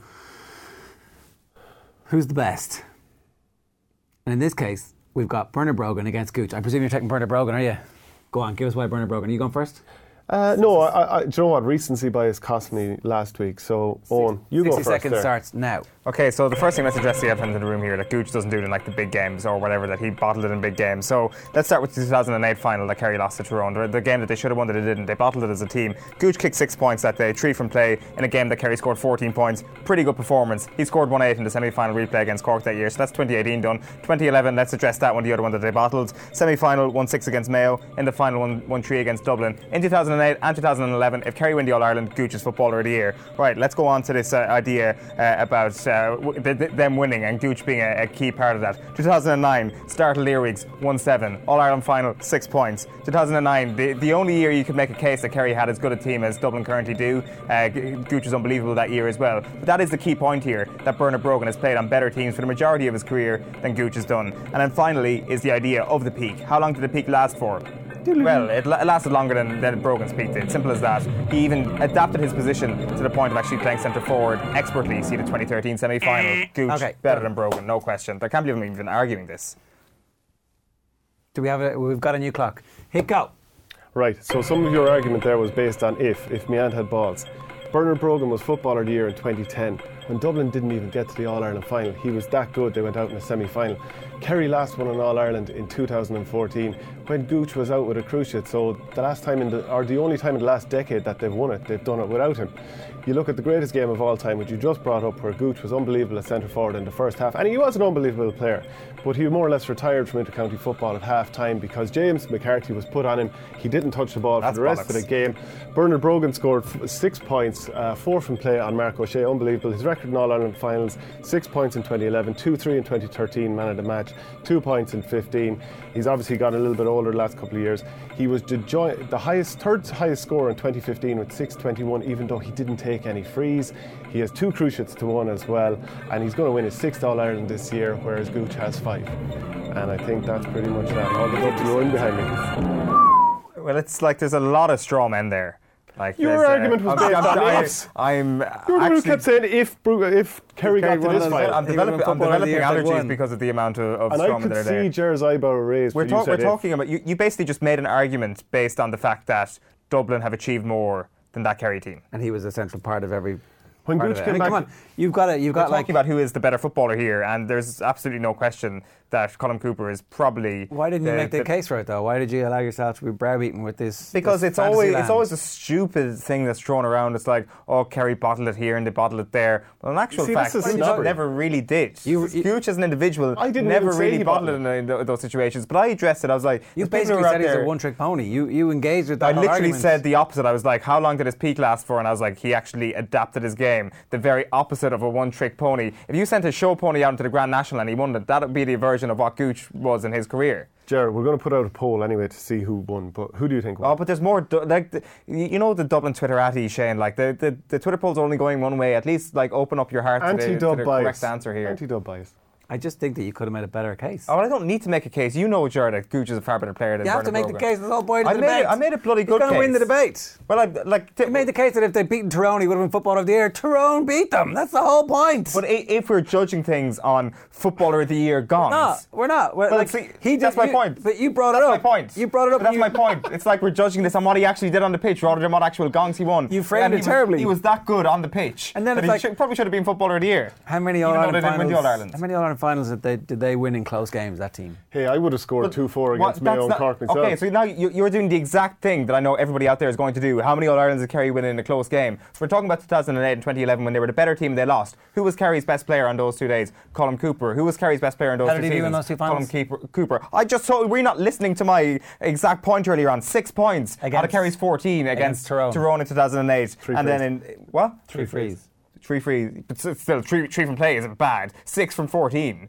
[SPEAKER 10] Who's the best? And in this case, we've got Bernard Brogan against Gooch. I presume you're taking Bernard Brogan, are you? Go on, give us why Bernard Brogan. Are you going first?
[SPEAKER 3] Uh, no, I, I, do you know what? Recency bias cost me last week. So, Owen, you go
[SPEAKER 10] sixty
[SPEAKER 3] first.
[SPEAKER 10] seconds
[SPEAKER 3] there.
[SPEAKER 10] starts now.
[SPEAKER 4] Okay, so the first thing, let's address the elephant in the room here that Gooch doesn't do it in like the big games or whatever, that he bottled it in big games. So let's start with the two thousand eight final that Kerry lost to Tyrone, the, the game that they should have won that they didn't. They bottled it as a team. Gooch kicked six points that day, three from play in a game that Kerry scored fourteen points. Pretty good performance. He scored one eight in the semi-final replay against Cork that year, so that's twenty eighteen done. twenty eleven, let's address that one, the other one that they bottled. Semi-final, one six against Mayo. In the final, one three against Dublin. In two thousand eight and two thousand eleven, if Kerry win the All-Ireland, Gooch is Footballer of the Year. Right, let's go on to this uh, idea uh, about uh, w- the, the, them winning and Gooch being a, a key part of that. two thousand nine, start of Learwigs, one seven. All-Ireland final, six points. two thousand nine, the, the only year you could make a case that Kerry had as good a team as Dublin currently do. Uh, Gooch was unbelievable that year as well. But that is the key point here, that Bernard Brogan has played on better teams for the majority of his career than Gooch has done. And then finally is the idea of the peak. How long did the peak last for? Well, it la- lasted longer than, than Brogan's peak did. Simple as that. He even adapted his position to the point of actually playing centre forward expertly. See the twenty thirteen semi-final. Gooch
[SPEAKER 10] Okay.
[SPEAKER 4] better than Brogan, no question. I can't believe I'm even arguing this.
[SPEAKER 10] Do we have a? We've got a new clock. Hit go.
[SPEAKER 3] Right, so some of your argument there was based on if, if Meand had balls. Bernard Brogan was Footballer of the Year in twenty ten. When Dublin didn't even get to the All-Ireland final, he was that good they went out in the semi-final. Kerry last won an All-Ireland in two thousand fourteen when Gooch was out with a cruciate, so the last time in the, or the only time in the last decade that they've won it, they've done it without him. You look at the greatest game of all time, which you just brought up, where Gooch was unbelievable at centre forward in the first half, and he was an unbelievable player, but he more or less retired from inter-county football at half time because James McCarthy was put on him. He didn't touch the ball
[SPEAKER 4] That's
[SPEAKER 3] for the rest
[SPEAKER 4] bollocks.
[SPEAKER 3] of the game. Bernard Brogan scored f- six points, uh, four from play on Mark O'Shea, unbelievable. His record in All-Ireland finals, six points in twenty eleven, two three in twenty thirteen, man of the match, two points in fifteen. He's obviously got a little bit older the last couple of years. He was the, joy- the highest, third highest scorer in twenty fifteen with six twenty-one, even though he didn't take any frees. He has two cruciates to one as well, and he's going to win his sixth All-Ireland this year, whereas Gooch has five. And I think that's pretty much that. All the dubs are in behind me.
[SPEAKER 4] Well, it's like there's a lot of straw men there. Like
[SPEAKER 3] Your
[SPEAKER 4] there's, uh,
[SPEAKER 3] argument was
[SPEAKER 4] I'm-
[SPEAKER 3] based
[SPEAKER 4] I'm-
[SPEAKER 3] on
[SPEAKER 4] I'm-
[SPEAKER 3] ifs.
[SPEAKER 4] I'm
[SPEAKER 3] You were the one who
[SPEAKER 4] actually
[SPEAKER 3] kept saying if, Bru- if Kerry got to
[SPEAKER 10] won
[SPEAKER 3] this
[SPEAKER 10] the-
[SPEAKER 3] final.
[SPEAKER 4] I'm
[SPEAKER 10] He
[SPEAKER 4] developing,
[SPEAKER 10] won
[SPEAKER 4] I'm
[SPEAKER 10] Footballer of the
[SPEAKER 4] developing
[SPEAKER 10] Year if they
[SPEAKER 4] allergies
[SPEAKER 10] won.
[SPEAKER 4] because of the amount of, of
[SPEAKER 3] And
[SPEAKER 4] straw
[SPEAKER 3] I
[SPEAKER 4] men
[SPEAKER 3] could
[SPEAKER 4] that are
[SPEAKER 3] see
[SPEAKER 4] there.
[SPEAKER 3] Jer's eyebrow raised
[SPEAKER 4] We're,
[SPEAKER 3] when
[SPEAKER 4] talk-
[SPEAKER 3] you said
[SPEAKER 4] we're
[SPEAKER 3] if.
[SPEAKER 4] talking about you, you basically just made an argument based on the fact that Dublin have achieved more than that Kerry team.
[SPEAKER 10] And he was a central part of every.
[SPEAKER 3] When
[SPEAKER 10] part
[SPEAKER 3] Gooch
[SPEAKER 10] of it.
[SPEAKER 3] came
[SPEAKER 10] I mean,
[SPEAKER 3] back,
[SPEAKER 10] come on, you've got it. You've
[SPEAKER 4] We're
[SPEAKER 10] got like.
[SPEAKER 4] talking about who is the better footballer here, and there's absolutely no question that Colm Cooper is probably.
[SPEAKER 10] Why didn't you
[SPEAKER 4] the-
[SPEAKER 10] make the,
[SPEAKER 4] the-
[SPEAKER 10] case for it though? Why did you allow yourself to be browbeaten with this?
[SPEAKER 4] Because
[SPEAKER 10] this
[SPEAKER 4] it's
[SPEAKER 10] fantasy
[SPEAKER 4] always
[SPEAKER 10] land?
[SPEAKER 4] it's always a stupid thing that's thrown around. It's like, oh, Kerry bottled it here and they bottled it there. Well, in actual
[SPEAKER 3] See,
[SPEAKER 4] fact,
[SPEAKER 3] that's a
[SPEAKER 4] Gooch
[SPEAKER 3] snobbery.
[SPEAKER 4] never really did.
[SPEAKER 10] You- you-
[SPEAKER 4] Gooch as an individual
[SPEAKER 3] I didn't
[SPEAKER 4] never
[SPEAKER 3] even say
[SPEAKER 4] really
[SPEAKER 3] he
[SPEAKER 4] bottled it
[SPEAKER 3] bottled
[SPEAKER 4] in, in those situations. But I addressed it. I was like,
[SPEAKER 10] You
[SPEAKER 4] the people
[SPEAKER 10] basically
[SPEAKER 4] who are
[SPEAKER 10] said
[SPEAKER 4] out
[SPEAKER 10] he's
[SPEAKER 4] there-
[SPEAKER 10] a one-trick pony. You you engaged with that
[SPEAKER 4] I
[SPEAKER 10] whole
[SPEAKER 4] literally
[SPEAKER 10] argument.
[SPEAKER 4] said the opposite. I was like, how long did his peak last for? And I was like, he actually adapted his game. The very opposite of a one-trick pony. If you sent a show pony out into the Grand National and he won it, that would be the version of what Gooch was in his career.
[SPEAKER 3] Ger, we're going to put out a poll anyway to see who won, but who do you think won?
[SPEAKER 4] Oh, but there's more. Du- like the, you you know the Dublin Twitterati, Shane. Like the, the, the Twitter polls are only going one way. At least like open up your heart to the, to
[SPEAKER 3] Anti-dub
[SPEAKER 4] the
[SPEAKER 3] bias.
[SPEAKER 4] correct answer here.
[SPEAKER 3] Anti-dub bias.
[SPEAKER 10] I just think that you could have made a better case.
[SPEAKER 4] Oh, well, I don't need to make a case. You know, Jared, that Gooch is a far better player than
[SPEAKER 10] you have to
[SPEAKER 4] Bernard
[SPEAKER 10] make the
[SPEAKER 4] Brogan.
[SPEAKER 10] case. That's the whole point of
[SPEAKER 4] I
[SPEAKER 10] the
[SPEAKER 4] made
[SPEAKER 10] debate.
[SPEAKER 4] it- I made a bloody
[SPEAKER 10] He's
[SPEAKER 4] good
[SPEAKER 10] going to win the
[SPEAKER 4] case.
[SPEAKER 10] debate.
[SPEAKER 4] Well, I like. T-
[SPEAKER 10] You made the case that if they'd beaten Tyrone, he would have been Footballer of the Year. Tyrone beat them. That's the whole point.
[SPEAKER 4] But i- if we're judging things on Footballer of the Year gongs,
[SPEAKER 10] no, we're not. We're,
[SPEAKER 4] Well,
[SPEAKER 10] like,
[SPEAKER 4] see,
[SPEAKER 10] he
[SPEAKER 4] that's
[SPEAKER 10] did,
[SPEAKER 4] my
[SPEAKER 10] you-
[SPEAKER 4] point.
[SPEAKER 10] But you brought
[SPEAKER 4] That's
[SPEAKER 10] it
[SPEAKER 4] my
[SPEAKER 10] up.
[SPEAKER 4] point.
[SPEAKER 10] You brought it up.
[SPEAKER 4] But that's
[SPEAKER 10] and
[SPEAKER 4] my
[SPEAKER 10] you-
[SPEAKER 4] point. It's like we're judging this on what he actually did on the pitch rather than what actual gongs he won.
[SPEAKER 10] You framed
[SPEAKER 4] And
[SPEAKER 10] it
[SPEAKER 4] he was-
[SPEAKER 10] terribly.
[SPEAKER 4] He was that good on the pitch.
[SPEAKER 10] And then
[SPEAKER 4] that
[SPEAKER 10] it's
[SPEAKER 4] he
[SPEAKER 10] like-
[SPEAKER 4] should, probably should have been Footballer of the Year.
[SPEAKER 10] How many
[SPEAKER 4] Even though
[SPEAKER 10] All-Ireland
[SPEAKER 4] they didn't win
[SPEAKER 10] finals?
[SPEAKER 4] the All-Ireland.
[SPEAKER 10] How many All-Ireland finals did they did they win in close games? That team.
[SPEAKER 3] Hey, I would have scored
[SPEAKER 4] But
[SPEAKER 3] two four
[SPEAKER 4] what-
[SPEAKER 3] against Mayo
[SPEAKER 4] that's
[SPEAKER 3] and
[SPEAKER 4] not-
[SPEAKER 3] Cork myself.
[SPEAKER 4] Okay, so now you, you're doing the exact thing that I know everybody out there is going to do. How many All-Irelands did Kerry win in a close game? So we're talking about two thousand eight and twenty eleven when they were the better team, they lost. Who was Kerry's best player on those two days? Colm Cooper. Who was Kerry's best player in those
[SPEAKER 10] How
[SPEAKER 4] two
[SPEAKER 10] did he do in
[SPEAKER 4] seasons?
[SPEAKER 10] those two finals?
[SPEAKER 4] Colm Cooper. Cooper. I just told we're not listening to my exact point earlier on. Six points out of
[SPEAKER 10] Against-
[SPEAKER 4] Kerry's fourteen
[SPEAKER 10] against
[SPEAKER 4] against,
[SPEAKER 10] Tyrone.
[SPEAKER 4] in two thousand eight.
[SPEAKER 3] Three
[SPEAKER 4] and then in what?
[SPEAKER 10] Three frees.
[SPEAKER 4] Three free, but s- still three, three from play isn't bad. Six from fourteen.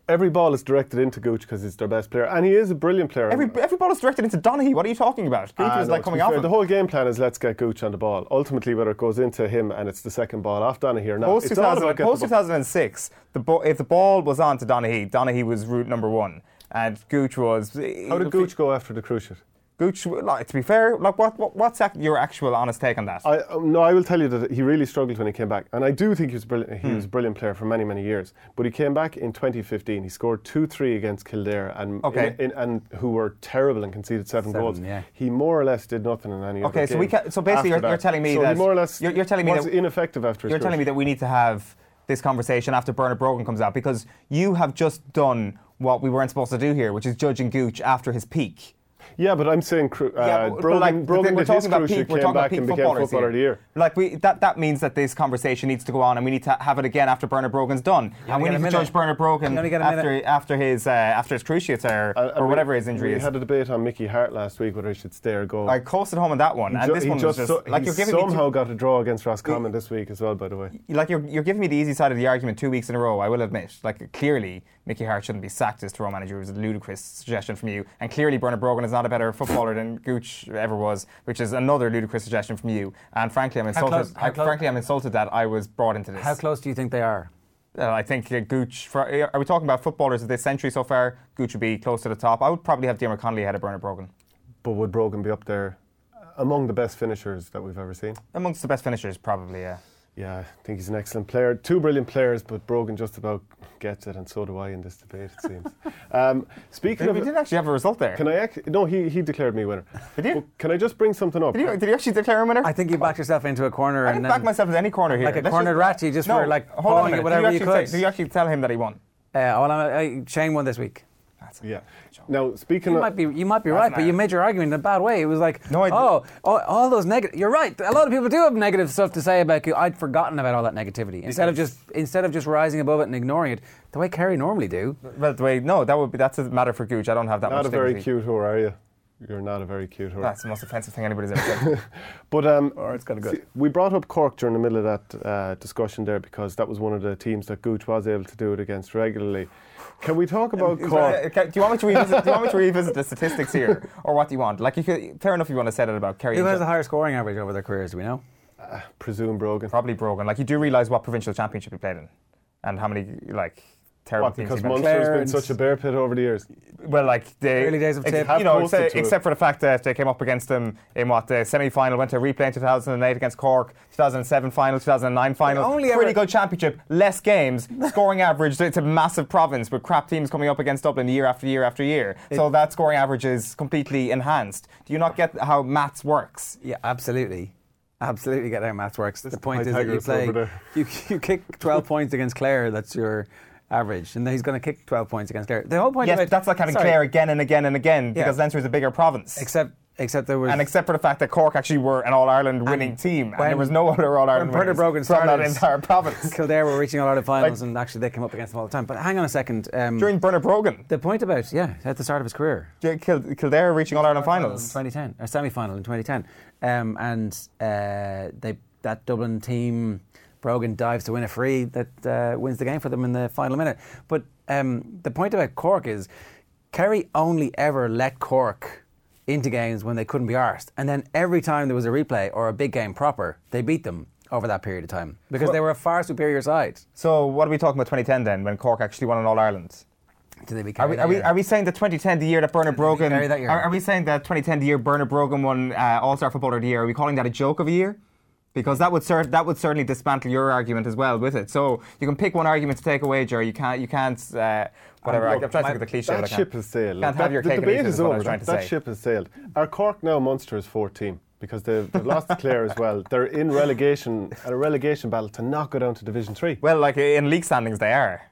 [SPEAKER 3] every ball is directed into Gooch because he's their best player, and he is a brilliant player.
[SPEAKER 4] Every, every ball is directed into Donaghy. What are you talking about? Gooch
[SPEAKER 3] Ah,
[SPEAKER 4] was
[SPEAKER 3] no,
[SPEAKER 4] like
[SPEAKER 3] to be
[SPEAKER 4] coming off
[SPEAKER 3] fair,
[SPEAKER 4] him.
[SPEAKER 3] the whole game plan is let's get Gooch on the ball. Ultimately, whether it goes into him and it's the second ball off Donaghy or not,
[SPEAKER 4] Post,
[SPEAKER 3] it's all about getting
[SPEAKER 4] post
[SPEAKER 3] the
[SPEAKER 4] two
[SPEAKER 3] ball.
[SPEAKER 4] thousand six, the bo- if the ball was on to Donaghy, Donaghy was route number one, and Gooch was.
[SPEAKER 3] How did Gooch go after the cruciate?
[SPEAKER 4] Gooch, like, to be fair, like what, what what's ac- your actual honest take on that?
[SPEAKER 3] I, um, no, I will tell you that he really struggled when he came back, and I do think he was brilliant. He
[SPEAKER 4] Hmm.
[SPEAKER 3] was a brilliant player for many, many years. But he came back in twenty fifteen. He scored two three against Kildare, and
[SPEAKER 4] Okay.
[SPEAKER 3] in, in, and who were terrible and conceded seven,
[SPEAKER 10] Seven,
[SPEAKER 3] goals.
[SPEAKER 10] yeah.
[SPEAKER 3] He more or less did nothing in any
[SPEAKER 4] Okay,
[SPEAKER 3] other
[SPEAKER 4] so
[SPEAKER 3] game
[SPEAKER 4] we ca- so basically
[SPEAKER 3] after
[SPEAKER 4] you're- you're
[SPEAKER 3] that.
[SPEAKER 4] telling me
[SPEAKER 3] so
[SPEAKER 4] that-
[SPEAKER 3] he more or less
[SPEAKER 4] you're- you're telling me
[SPEAKER 3] was
[SPEAKER 4] that-
[SPEAKER 3] ineffective after his
[SPEAKER 4] You're telling me that we need to have this conversation after Bernard Brogan comes out, because you have just done what we weren't supposed to do here, which is judging Gooch after his peak.
[SPEAKER 3] Yeah, but I'm saying cru- uh,
[SPEAKER 4] Yeah, but-
[SPEAKER 3] Brogan,
[SPEAKER 4] but like,
[SPEAKER 3] Brogan
[SPEAKER 4] we're
[SPEAKER 3] did his
[SPEAKER 4] talking about
[SPEAKER 3] cruciate,
[SPEAKER 4] peak. We're
[SPEAKER 3] came
[SPEAKER 4] talking about
[SPEAKER 3] back
[SPEAKER 4] peak
[SPEAKER 3] and became
[SPEAKER 4] footballers
[SPEAKER 3] footballer
[SPEAKER 4] here.
[SPEAKER 3] of the year.
[SPEAKER 4] Like we, that that means that this conversation needs to go on, and we need to have it again after Bernard Brogan's done, and
[SPEAKER 10] only
[SPEAKER 4] we
[SPEAKER 10] get
[SPEAKER 4] need
[SPEAKER 10] a
[SPEAKER 4] to
[SPEAKER 10] minute.
[SPEAKER 4] judge Bernard Brogan
[SPEAKER 10] You only get a
[SPEAKER 4] after
[SPEAKER 10] minute.
[SPEAKER 4] after his uh, after his cruciates or,
[SPEAKER 3] And- and
[SPEAKER 4] or
[SPEAKER 3] we-
[SPEAKER 4] whatever his injury
[SPEAKER 3] we
[SPEAKER 4] is.
[SPEAKER 3] had a debate on Mickey Hart last week whether he should stay or go.
[SPEAKER 4] I coasted home on that one,
[SPEAKER 3] He
[SPEAKER 4] and
[SPEAKER 3] ju-
[SPEAKER 4] this
[SPEAKER 3] he
[SPEAKER 4] one was
[SPEAKER 3] just
[SPEAKER 4] just
[SPEAKER 3] so-
[SPEAKER 4] like
[SPEAKER 3] he
[SPEAKER 4] you're giving me
[SPEAKER 3] somehow
[SPEAKER 4] two,
[SPEAKER 3] got a draw against Roscommon this week as well, by the way.
[SPEAKER 4] like you're you're giving me the easy side of the argument two weeks in a row. I will admit, like clearly Mickey Hart shouldn't be sacked as Tyrone manager. It was a ludicrous suggestion from you, and clearly Bernard Brogan is not a better footballer than Gooch ever was, which is another ludicrous suggestion from you. And frankly, I'm
[SPEAKER 10] How
[SPEAKER 4] insulted.
[SPEAKER 10] close- how
[SPEAKER 4] I,
[SPEAKER 10] close-
[SPEAKER 4] frankly, I'm insulted that I was brought into this.
[SPEAKER 10] How close do you think they are?
[SPEAKER 4] Uh, I think uh, Gooch. For, uh, are we talking about footballers of this century so far? Gooch would be close to the top. I would probably have Diarmuid Connolly ahead of Bernard Brogan.
[SPEAKER 3] But would Brogan be up there among the best finishers that we've ever seen?
[SPEAKER 4] Amongst the best finishers, probably. Yeah.
[SPEAKER 3] Yeah, I think he's an excellent player. Two brilliant players, but Brogan just about gets it, and so do I in this debate, it seems. um, speaking
[SPEAKER 4] We
[SPEAKER 3] of,
[SPEAKER 4] did actually have a result there.
[SPEAKER 3] can I? Ac- no, he he declared me winner.
[SPEAKER 4] Did you?
[SPEAKER 3] But can I just bring something up?
[SPEAKER 4] Did you, did you actually declare a winner?
[SPEAKER 10] I think you backed yourself into a corner
[SPEAKER 4] I
[SPEAKER 10] and
[SPEAKER 4] didn't
[SPEAKER 10] then
[SPEAKER 4] back myself into any corner here.
[SPEAKER 10] like a
[SPEAKER 4] Let's
[SPEAKER 10] cornered
[SPEAKER 4] just,
[SPEAKER 10] rat. You just
[SPEAKER 4] no,
[SPEAKER 10] were like
[SPEAKER 4] hold on a
[SPEAKER 10] pulling
[SPEAKER 4] minute.
[SPEAKER 10] at whatever
[SPEAKER 4] did
[SPEAKER 10] you
[SPEAKER 4] you,
[SPEAKER 10] could.
[SPEAKER 4] actually say, did you actually tell him that he won?
[SPEAKER 10] Uh, well, I, I, Shane won this week.
[SPEAKER 3] Yeah. Now speaking
[SPEAKER 10] You
[SPEAKER 3] of,
[SPEAKER 10] might be, you might be
[SPEAKER 4] That's
[SPEAKER 10] right, but
[SPEAKER 4] mad.
[SPEAKER 10] you made your argument in a bad way. It was like,
[SPEAKER 4] No, I
[SPEAKER 10] oh, all, all those negative. You're right. A lot of people do have negative stuff to say about you. I'd forgotten about all that negativity. Instead of just, instead of just rising above it and ignoring it, the way Kerry normally do.
[SPEAKER 4] Well, the way no, that would be that's a matter for Gooch. I don't have that
[SPEAKER 3] not
[SPEAKER 4] much
[SPEAKER 3] a very
[SPEAKER 4] dignity.
[SPEAKER 3] cute whore, are you? You're not a very cute whore.
[SPEAKER 4] That's the most offensive thing anybody's ever said.
[SPEAKER 3] But um,
[SPEAKER 10] Or it's kinda good.
[SPEAKER 3] see, we brought up Cork during the middle of that uh, discussion there because that was one of the teams that Gooch was able to do it against regularly. Can we talk about Cork?
[SPEAKER 4] Okay, do you want me to revisit? Do you want me to revisit the statistics here, or what do you want? Like, you could, fair enough, you want to say that about Kerry.
[SPEAKER 10] Who
[SPEAKER 4] and
[SPEAKER 10] has
[SPEAKER 4] Jo-
[SPEAKER 10] the higher scoring average over their careers? Do we know?
[SPEAKER 3] Presume Brogan.
[SPEAKER 4] Probably Brogan. Like, you do realise what provincial championship he played in, and how many like terrible
[SPEAKER 3] What,
[SPEAKER 4] teams
[SPEAKER 3] because
[SPEAKER 4] he played.
[SPEAKER 3] Munster's been
[SPEAKER 10] Clarence.
[SPEAKER 3] such a bear pit over the years.
[SPEAKER 4] Well, like the
[SPEAKER 10] Early days of
[SPEAKER 4] ex-
[SPEAKER 10] Tip.
[SPEAKER 4] you know,
[SPEAKER 3] Have posted
[SPEAKER 4] ex-
[SPEAKER 3] to it.
[SPEAKER 4] except for the fact that they came up against them in what the semi-final, went to a replay in two thousand eight against Cork, two thousand seven final, two thousand nine final.
[SPEAKER 10] only
[SPEAKER 4] Pretty
[SPEAKER 10] ever-
[SPEAKER 4] good championship, less games, scoring average. It's a massive province with crap teams coming up against Dublin year after year after year. So that scoring average is completely enhanced. Do you not get how maths works?
[SPEAKER 10] Yeah, absolutely. Absolutely get how maths works. The point is that you
[SPEAKER 3] Pythagoras
[SPEAKER 10] play,
[SPEAKER 3] over there.
[SPEAKER 10] you, you kick twelve points against Clare, that's your average. And then he's going to kick twelve points against Clare. The whole point
[SPEAKER 4] Yes,
[SPEAKER 10] of it,
[SPEAKER 4] but that's like having
[SPEAKER 10] sorry,
[SPEAKER 4] Clare again and again and again
[SPEAKER 10] Yeah.
[SPEAKER 4] because Leinster is a bigger province.
[SPEAKER 10] Except, except there was.
[SPEAKER 4] and except for the fact that Cork actually were an All-Ireland winning team, and
[SPEAKER 10] when-
[SPEAKER 4] there was no other All-Ireland
[SPEAKER 10] when Bernard
[SPEAKER 4] winners
[SPEAKER 10] Brogan
[SPEAKER 4] from that
[SPEAKER 10] started-
[SPEAKER 4] entire province.
[SPEAKER 10] Kildare were reaching a lot of finals,
[SPEAKER 4] Like-
[SPEAKER 10] and actually they came up against them all the time. But hang on a second. Um,
[SPEAKER 4] During Bernard Brogan,
[SPEAKER 10] the point about, yeah, at the start of his career.
[SPEAKER 4] Kil- Kil- Kildare reaching All-Ireland finals.
[SPEAKER 10] In twenty ten, or semi-final in twenty ten. Um, and uh, they that Dublin team, Brogan dives to win a free that uh, wins the game for them in the final minute. But um, the point about Cork is Kerry only ever let Cork into games when they couldn't be arsed. And then every time there was a replay or a big game proper, they beat them over that period of time because
[SPEAKER 4] Well-
[SPEAKER 10] they were a far superior side.
[SPEAKER 4] So what are we talking about twenty ten then, when Cork actually won an All-Ireland?
[SPEAKER 10] Did they be
[SPEAKER 4] Are
[SPEAKER 10] Kerry
[SPEAKER 4] we,
[SPEAKER 10] that
[SPEAKER 4] are, we,
[SPEAKER 10] year?
[SPEAKER 4] are we saying that twenty ten, the year that Bernard
[SPEAKER 10] Did they beat
[SPEAKER 4] Brogan...
[SPEAKER 10] Kerry that year?
[SPEAKER 4] Are, are we saying that twenty ten, the year Bernard Brogan won uh, All-Star Footballer of the Year, are we calling that a joke of a year? Because that would cer- that would certainly dismantle your argument as well with it. So you can pick one argument to take away, Jerry. You can't, you can't uh, whatever.
[SPEAKER 3] Um,
[SPEAKER 4] I-
[SPEAKER 3] look,
[SPEAKER 4] I'm trying to
[SPEAKER 10] my-
[SPEAKER 4] think of the cliche.
[SPEAKER 3] That
[SPEAKER 4] but I
[SPEAKER 3] ship
[SPEAKER 4] can't.
[SPEAKER 3] has sailed.
[SPEAKER 4] Can't
[SPEAKER 3] That-
[SPEAKER 4] have your
[SPEAKER 3] the
[SPEAKER 4] cake and
[SPEAKER 3] debate
[SPEAKER 4] eat it
[SPEAKER 3] is
[SPEAKER 4] is what I
[SPEAKER 3] over.
[SPEAKER 4] was trying
[SPEAKER 3] That,
[SPEAKER 4] to
[SPEAKER 3] that
[SPEAKER 4] say.
[SPEAKER 3] ship has sailed. Are Cork now Munster's fourth team? Because they've, they've lost to Clare as well. They're in relegation, at a relegation battle to not go down to Division three.
[SPEAKER 4] Well, like in league standings, they are.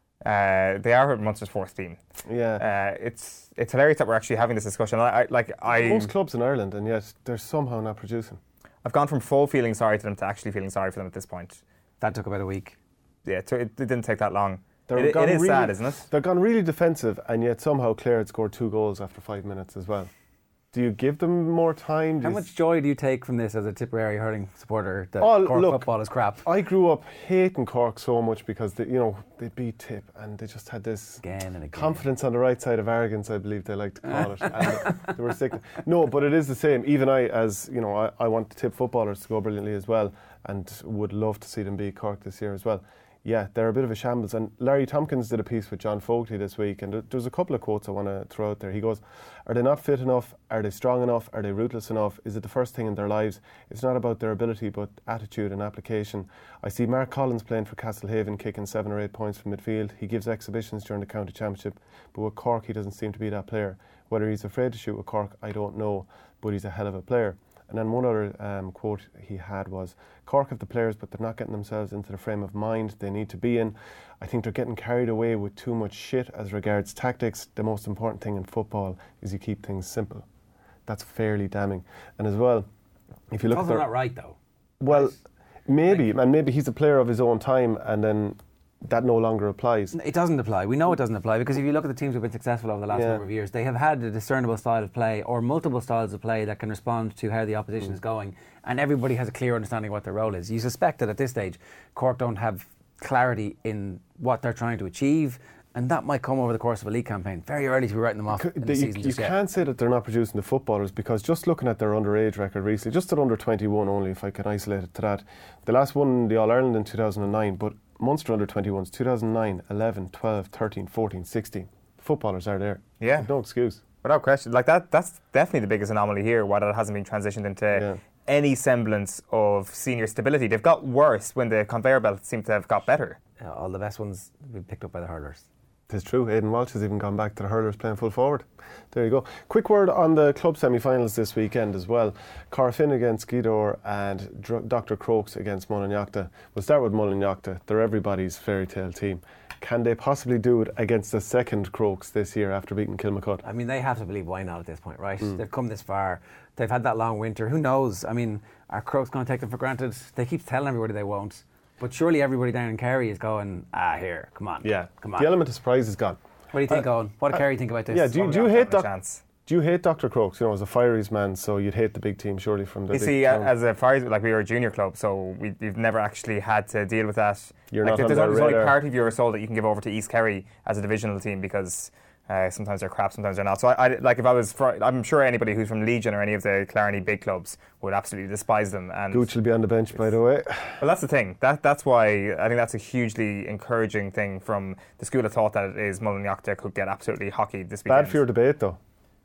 [SPEAKER 4] Uh, they are Munster's fourth team.
[SPEAKER 3] Yeah.
[SPEAKER 4] Uh, it's it's hilarious that we're actually having this discussion. I, I like I
[SPEAKER 3] Most clubs in Ireland, and yet they're somehow not producing.
[SPEAKER 4] I've gone from full feeling sorry to them to actually feeling sorry for them at this point.
[SPEAKER 10] That took about a week.
[SPEAKER 4] Yeah, it, it didn't take that long.
[SPEAKER 3] They're
[SPEAKER 4] It,
[SPEAKER 3] gone
[SPEAKER 4] it is
[SPEAKER 3] really,
[SPEAKER 4] sad, isn't it?
[SPEAKER 3] They're gone really defensive, and yet somehow Clare had scored two goals after five minutes as well. Do you give them more time? Do
[SPEAKER 10] How
[SPEAKER 3] you
[SPEAKER 10] much joy do you take from this as a Tipperary hurling supporter that
[SPEAKER 3] Oh,
[SPEAKER 10] Cork
[SPEAKER 3] look,
[SPEAKER 10] football is crap?
[SPEAKER 3] I grew up hating Cork so much because they, you know they beat Tip and they just had this
[SPEAKER 10] Again and again.
[SPEAKER 3] confidence on the right side of arrogance, I believe they like to call it. And they were sick. No, but it is the same. Even I, as you know, I, I want the Tip footballers to go brilliantly as well, and would love to see them beat Cork this year as well. Yeah, they're a bit of a shambles. And Larry Tompkins did a piece with John Fogarty this week, and there's a couple of quotes I want to throw out there. He goes, "Are they not fit enough? Are they strong enough? Are they ruthless enough? Is it the first thing in their lives? It's not about their ability, but attitude and application. I see Mark Collins playing for Castlehaven, kicking seven or eight points from midfield. He gives exhibitions during the county championship, but with Cork, he doesn't seem to be that player. Whether he's afraid to shoot with Cork, I don't know, but he's a hell of a player." And then one other um, quote he had was, "Cork have the players, but they're not getting themselves into the frame of mind they need to be in. I think they're getting carried away with too much shit as regards tactics. The most important thing in football is you keep things simple." That's fairly damning. And as well, if you look
[SPEAKER 10] Also
[SPEAKER 3] at their,
[SPEAKER 10] not right though.
[SPEAKER 3] well, maybe, and maybe he's a player of his own time, and then that no longer applies.
[SPEAKER 10] It doesn't apply. We know it doesn't apply because if you look at the teams who've been successful over the last
[SPEAKER 3] Yeah.
[SPEAKER 10] number of years, they have had a discernible style of play or multiple styles of play that can respond to how the opposition
[SPEAKER 3] Mm.
[SPEAKER 10] is going, and everybody has a clear understanding of what their role is. You suspect that at this stage, Cork don't have clarity in what they're trying to achieve, and that might come over the course of a league campaign. Very early to be writing them off
[SPEAKER 3] C-
[SPEAKER 10] in the
[SPEAKER 3] you
[SPEAKER 10] season
[SPEAKER 3] you
[SPEAKER 10] just yet.
[SPEAKER 3] can't say that they're not producing the footballers, because just looking at their underage record recently, just at under twenty-one only, if I can isolate it to that, the last one, the All-Ireland in two thousand nine, but Munster under twenty-ones, two thousand nine, eleven, twelve, thirteen, fourteen, sixteen. Footballers are there.
[SPEAKER 4] Yeah.
[SPEAKER 3] No excuse.
[SPEAKER 4] Without question. Like that, that's definitely the biggest anomaly here, why that hasn't been transitioned into
[SPEAKER 3] Yeah.
[SPEAKER 4] any semblance of senior stability. They've got worse when the conveyor belt seemed to have got better.
[SPEAKER 10] Uh, all the best ones have been picked up by the hurlers.
[SPEAKER 3] It's true. Aidan Walsh has even gone back to the hurlers playing full forward. There you go. Quick word on the club semi-finals this weekend as well. Corofin against Gweedore and Dr- Doctor Crokes against Mullinachta. We'll start with Mullinachta. They're everybody's fairy tale team. Can they possibly do it against the second Crokes this year after beating Kilmacud?
[SPEAKER 10] I mean, they have to believe why not at this point, right?
[SPEAKER 3] Mm.
[SPEAKER 10] They've come this far. They've had that long winter. Who knows? I mean, are Crokes going to take them for granted? They keep telling everybody they won't. But surely everybody down in Kerry is going, ah, here, come on.
[SPEAKER 3] Yeah.
[SPEAKER 10] Come on.
[SPEAKER 3] The element of surprise is gone.
[SPEAKER 10] What do you think,
[SPEAKER 3] Uh,
[SPEAKER 10] Owen? What do
[SPEAKER 3] uh,
[SPEAKER 10] Kerry think about this?
[SPEAKER 3] Yeah, do you, do you
[SPEAKER 4] Mullinachta
[SPEAKER 3] hate
[SPEAKER 4] have a
[SPEAKER 3] Doc-
[SPEAKER 4] chance.
[SPEAKER 3] Do you hate Doctor Crokes? You know, as a Fireys man, so you'd hate the big team surely from the
[SPEAKER 4] You
[SPEAKER 3] big
[SPEAKER 4] see,
[SPEAKER 3] town.
[SPEAKER 4] uh, as a Friars, like we were a junior club, so we, we've never actually had to deal with that.
[SPEAKER 3] You're
[SPEAKER 4] like
[SPEAKER 3] not on
[SPEAKER 4] there's,
[SPEAKER 3] their
[SPEAKER 4] there's only
[SPEAKER 3] radar.
[SPEAKER 4] part of your soul that you can give over to East Kerry as a divisional team, because uh, sometimes they're crap, sometimes they're not. So I, I like if I was, fr- I'm sure anybody who's from Legion or any of the Clarity big clubs would absolutely despise them. And
[SPEAKER 3] Gooch will be on the bench, by the way.
[SPEAKER 4] well, that's the thing. That that's why I think that's a hugely encouraging thing from the school of thought that it is Mullinachta could get absolutely hockeyed this weekend.
[SPEAKER 3] Bad for your debate, though.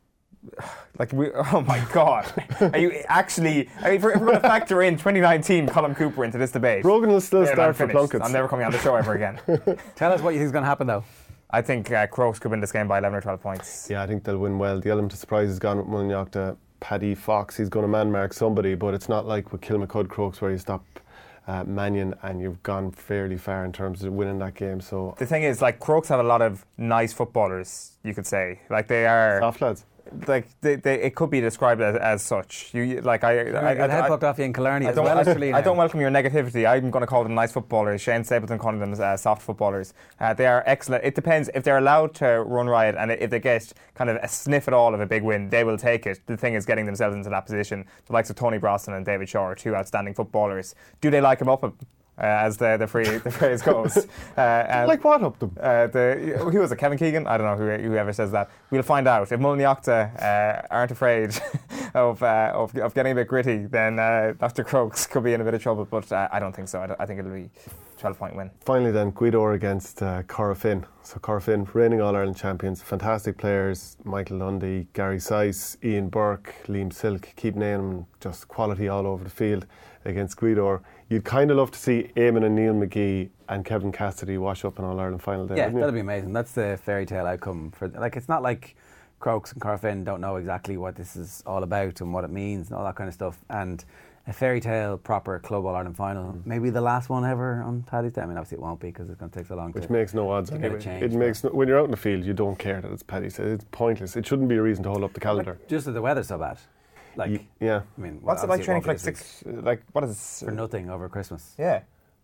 [SPEAKER 4] Like we, oh my God! Are you actually? I mean, if we're, if we're going to factor in twenty nineteen Colin Cooper into this debate,
[SPEAKER 3] Brogan will still
[SPEAKER 4] then I'm
[SPEAKER 3] start for
[SPEAKER 4] finished.
[SPEAKER 3] Plunkets.
[SPEAKER 4] I'm never coming on the show ever again.
[SPEAKER 10] Tell us what you think is going to happen, though.
[SPEAKER 4] I think uh, Crokes could win this game by eleven or twelve points.
[SPEAKER 3] Yeah, I think they'll win well. The element of surprise is gone with Mullinachta. Paddy Fox, he's going to man mark somebody, but it's not like with Kilmacud Crokes where you stop uh, Mannion and you've gone fairly far in terms of winning that game. So
[SPEAKER 4] The thing is, like Crokes have a lot of nice footballers, you could say. Like they are
[SPEAKER 3] soft lads.
[SPEAKER 4] Like they, they, it could be described as, as such. You you- like I, I,
[SPEAKER 10] I, got head poked off you in Killarney
[SPEAKER 4] I
[SPEAKER 10] as
[SPEAKER 4] don't,
[SPEAKER 10] well
[SPEAKER 4] I,
[SPEAKER 10] as Tralee
[SPEAKER 4] I don't
[SPEAKER 10] now.
[SPEAKER 4] welcome your negativity. I'm going to call them nice footballers. Shane Stapleton calling them uh, soft footballers. Uh, they are excellent. It depends if they're allowed to run riot, and if they get kind of a sniff at all of a big win, they will take it. The thing is getting themselves into that position. The likes of Tony Brosnan and David Shaw are two outstanding footballers. Do they like him up? Uh, as the the, free, the phrase goes. Uh, uh,
[SPEAKER 3] Like what up them?
[SPEAKER 4] Uh, the, who was it? Kevin Keegan? I don't know who, whoever says that. We'll find out. If Mullinachta uh, aren't afraid of, uh, of of getting a bit gritty, then uh, Doctor Crokes could be in a bit of trouble. But uh, I don't think so. I, don't, I think it'll be a twelve point win.
[SPEAKER 3] Finally then, Gweedore against uh, Corofin. So Corofin, reigning All-Ireland champions, fantastic players, Michael Lundy, Gary Sice, Ian Burke, Liam Silk, keep naming them, just quality all over the field against Gweedore. You'd kind of love to see Eamon and Neil McGee and Kevin Cassidy wash up an All-Ireland final day,
[SPEAKER 10] Yeah,
[SPEAKER 3] wouldn't you?
[SPEAKER 10] that'd be amazing. That's the fairy tale outcome. For like, it's not like Crokes and Corofin don't know exactly what this is all about and what it means and all that kind of stuff. And a fairy tale proper Club All-Ireland final,
[SPEAKER 3] Mm.
[SPEAKER 10] maybe the last one ever on Paddy's Day. I mean, obviously it won't be because it's going to take so long.
[SPEAKER 3] Which
[SPEAKER 10] to,
[SPEAKER 3] makes no odds
[SPEAKER 10] to get
[SPEAKER 3] anyway.
[SPEAKER 10] it changed.
[SPEAKER 3] It makes no, when you're out in the field, you don't care that it's Paddy said. It's pointless. It shouldn't be a reason to hold up the calendar.
[SPEAKER 10] Like, just that the weather's so bad. Like,
[SPEAKER 3] Y- yeah.
[SPEAKER 10] I mean,
[SPEAKER 4] What's
[SPEAKER 10] well,
[SPEAKER 4] it like
[SPEAKER 10] obviously
[SPEAKER 4] training for like
[SPEAKER 10] won't be this
[SPEAKER 4] six? Like what is
[SPEAKER 10] week for nothing over Christmas?
[SPEAKER 4] Yeah.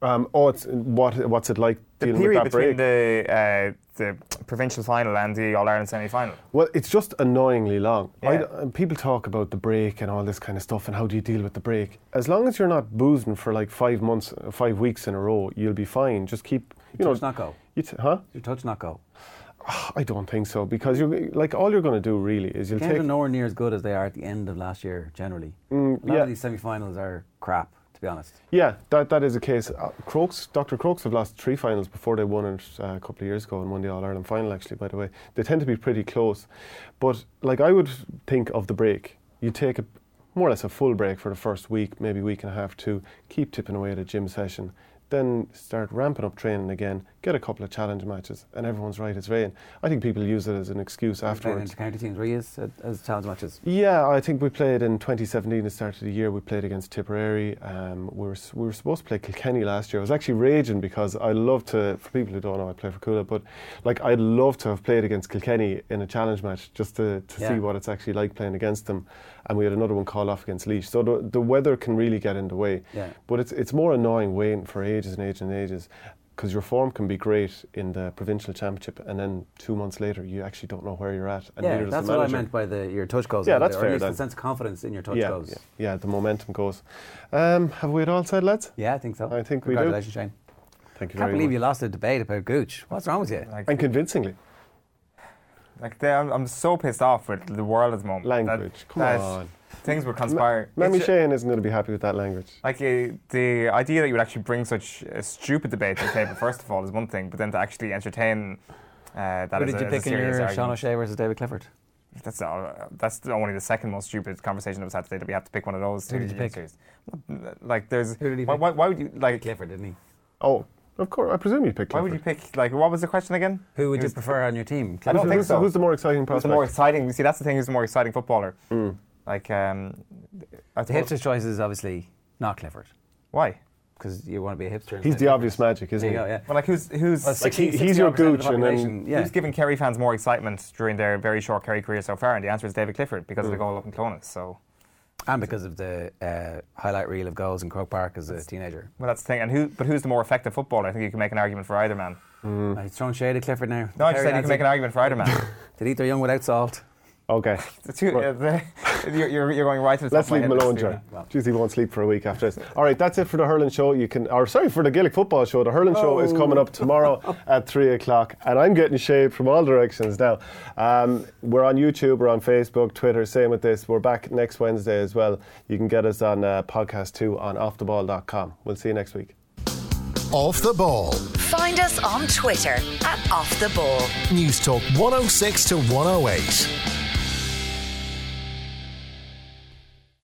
[SPEAKER 3] Um, oh, it's what? What's it like
[SPEAKER 4] The
[SPEAKER 3] dealing
[SPEAKER 4] period
[SPEAKER 3] with that
[SPEAKER 4] between
[SPEAKER 3] break?
[SPEAKER 4] the uh, the provincial final and the All Ireland semi final.
[SPEAKER 3] Well, it's just annoyingly long.
[SPEAKER 4] Yeah.
[SPEAKER 3] I d- and people talk about the break and all this kind of stuff and how do you deal with the break. As long as you're not boozing for like five months, uh, five weeks in a row, you'll be fine. Just keep, you
[SPEAKER 10] Touch
[SPEAKER 3] know,
[SPEAKER 10] not go.
[SPEAKER 3] You t- huh?
[SPEAKER 10] Your touch not go.
[SPEAKER 3] I don't think so because you're like all you're going to do really is you'll
[SPEAKER 10] Games
[SPEAKER 3] take.
[SPEAKER 10] are nowhere near as good as they are at the end of last year. Generally,
[SPEAKER 3] Mm,
[SPEAKER 10] a lot
[SPEAKER 3] yeah.
[SPEAKER 10] of these semi-finals are crap. To be honest.
[SPEAKER 3] Yeah, that that is the case. Uh, Crokes, Doctor Crokes have lost three finals before they won it uh, a couple of years ago and won the All Ireland final. Actually, by the way, they tend to be pretty close. But like I would think of the break, you take a more or less a full break for the first week, maybe week and a half, to keep tipping away at a gym session. Then start ramping up training again, get a couple of challenge matches, and everyone's right as rain. I think people use it as an excuse afterwards.
[SPEAKER 10] Inter-county teams, were you as, as challenge matches?
[SPEAKER 3] Yeah, I think we played in twenty seventeen, the start of the year. We played against Tipperary. Um, we, were, we were supposed to play Kilkenny last year. I was actually raging because I love to, for people who don't know, I play for Coola, but like I'd love to have played against Kilkenny in a challenge match just to, to
[SPEAKER 10] Yeah.
[SPEAKER 3] see what it's actually like playing against them. And we had another one called off against Laois. So the, the weather can really get in the way.
[SPEAKER 10] Yeah.
[SPEAKER 3] But it's it's more annoying waiting for ages and ages and ages because your form can be great in the provincial championship and then two months later you actually don't know where you're at. And
[SPEAKER 10] Yeah,
[SPEAKER 3] neither does
[SPEAKER 10] that's
[SPEAKER 3] the
[SPEAKER 10] what I
[SPEAKER 3] manager.
[SPEAKER 10] meant by the your touch goes.
[SPEAKER 3] Yeah,
[SPEAKER 10] or
[SPEAKER 3] that's
[SPEAKER 10] at
[SPEAKER 3] fair
[SPEAKER 10] least
[SPEAKER 3] then.
[SPEAKER 10] the sense of confidence in your touch
[SPEAKER 3] yeah,
[SPEAKER 10] goes.
[SPEAKER 3] yeah, yeah, the momentum goes. Um, have we it all said, lads?
[SPEAKER 10] Yeah, I think so.
[SPEAKER 3] I think we do.
[SPEAKER 10] Congratulations, Shane.
[SPEAKER 3] Thank you
[SPEAKER 10] Can't
[SPEAKER 3] very
[SPEAKER 10] believe
[SPEAKER 3] much.
[SPEAKER 10] you lost a debate about Gooch. What's wrong with you?
[SPEAKER 4] Like,
[SPEAKER 3] And convincingly.
[SPEAKER 4] like they, I'm, I'm so pissed off with the world at the moment.
[SPEAKER 3] Language,
[SPEAKER 4] that,
[SPEAKER 3] come
[SPEAKER 4] that
[SPEAKER 3] on.
[SPEAKER 4] Things would conspire.
[SPEAKER 3] Mammy
[SPEAKER 4] It's-
[SPEAKER 3] Shane isn't going to be happy with that language.
[SPEAKER 4] Like uh, the idea that you would actually bring such a stupid debate to the table, first of all, is one thing, but then to actually entertain uh, that
[SPEAKER 10] Who
[SPEAKER 4] is
[SPEAKER 10] did
[SPEAKER 4] a,
[SPEAKER 10] you
[SPEAKER 4] is a
[SPEAKER 10] pick in
[SPEAKER 4] serious
[SPEAKER 10] your Sean
[SPEAKER 4] argument.
[SPEAKER 10] O'Shea versus David Clifford?
[SPEAKER 4] That's uh, that's the- only the second most stupid conversation that was had today. That we have to pick one of those.
[SPEAKER 10] Who did
[SPEAKER 4] two
[SPEAKER 10] you pick?
[SPEAKER 4] series. Like, there's
[SPEAKER 10] Who did he
[SPEAKER 4] why,
[SPEAKER 10] pick?
[SPEAKER 4] why, why would you like?
[SPEAKER 10] Clifford, didn't he?
[SPEAKER 3] Oh, of course. I presume you picked
[SPEAKER 4] Why
[SPEAKER 3] Clifford.
[SPEAKER 4] would you pick? Like, what was the question again?
[SPEAKER 10] Who would you
[SPEAKER 4] Who's-
[SPEAKER 10] prefer on your team?
[SPEAKER 4] I don't
[SPEAKER 3] Who's-
[SPEAKER 4] think
[SPEAKER 3] who's,
[SPEAKER 4] so.
[SPEAKER 3] Who's the more exciting
[SPEAKER 4] Who's
[SPEAKER 3] prospect?
[SPEAKER 4] the more exciting? You see, that's the thing. Who's the more exciting footballer?
[SPEAKER 3] Mm.
[SPEAKER 4] Like, um, I
[SPEAKER 10] The
[SPEAKER 4] suppose-
[SPEAKER 10] hipster choice is obviously not Clifford
[SPEAKER 4] Why?
[SPEAKER 10] because you want to be a hipster.
[SPEAKER 3] He's
[SPEAKER 10] instead
[SPEAKER 3] the
[SPEAKER 10] of
[SPEAKER 3] obvious magic, isn't
[SPEAKER 10] There you
[SPEAKER 3] he?
[SPEAKER 10] go, yeah.
[SPEAKER 4] Well, like, who's who's
[SPEAKER 10] Well,
[SPEAKER 3] Like, he-
[SPEAKER 10] sixty,
[SPEAKER 3] he's your
[SPEAKER 10] sixty-one percent of the
[SPEAKER 3] Gooch and then-
[SPEAKER 10] population, yeah.
[SPEAKER 4] who's given Kerry fans more excitement during their very short Kerry career so far? And the answer is David Clifford because of the goal up in Clonus. So,
[SPEAKER 10] And because of the uh, highlight reel of goals in Croke Park as a teenager.
[SPEAKER 4] well, that's the thing. And who? But who's the more effective footballer? I think you can make an argument for either man.
[SPEAKER 10] Uh, He's throwing shade at Clifford now.
[SPEAKER 4] No, I just
[SPEAKER 10] Kerry
[SPEAKER 4] said you
[SPEAKER 10] lads
[SPEAKER 4] can make an argument for either man.
[SPEAKER 10] They'd eat their young without salt.
[SPEAKER 3] Okay.
[SPEAKER 4] The two, uh, the, you're, you're, you're going right to the top
[SPEAKER 3] Let's
[SPEAKER 4] of my
[SPEAKER 3] leave him
[SPEAKER 4] head,
[SPEAKER 3] alone,
[SPEAKER 4] Stephen.
[SPEAKER 3] Jerry.
[SPEAKER 10] Well.
[SPEAKER 3] Jeez, he won't sleep for a week after this. All right, that's it for the Hurling Show. You can, or sorry, for the Gaelic Football Show. The Hurling Show is coming up tomorrow at three o'clock, and I'm getting shade from all directions now. Um, we're on YouTube, we're on Facebook, Twitter. Same with this. We're back next Wednesday as well. You can get us on uh, podcast two on off the ball dot com. We'll see you next week.
[SPEAKER 1] Off the Ball.
[SPEAKER 2] Find us on Twitter at Off the Ball.
[SPEAKER 1] News Talk one oh six to one oh eight.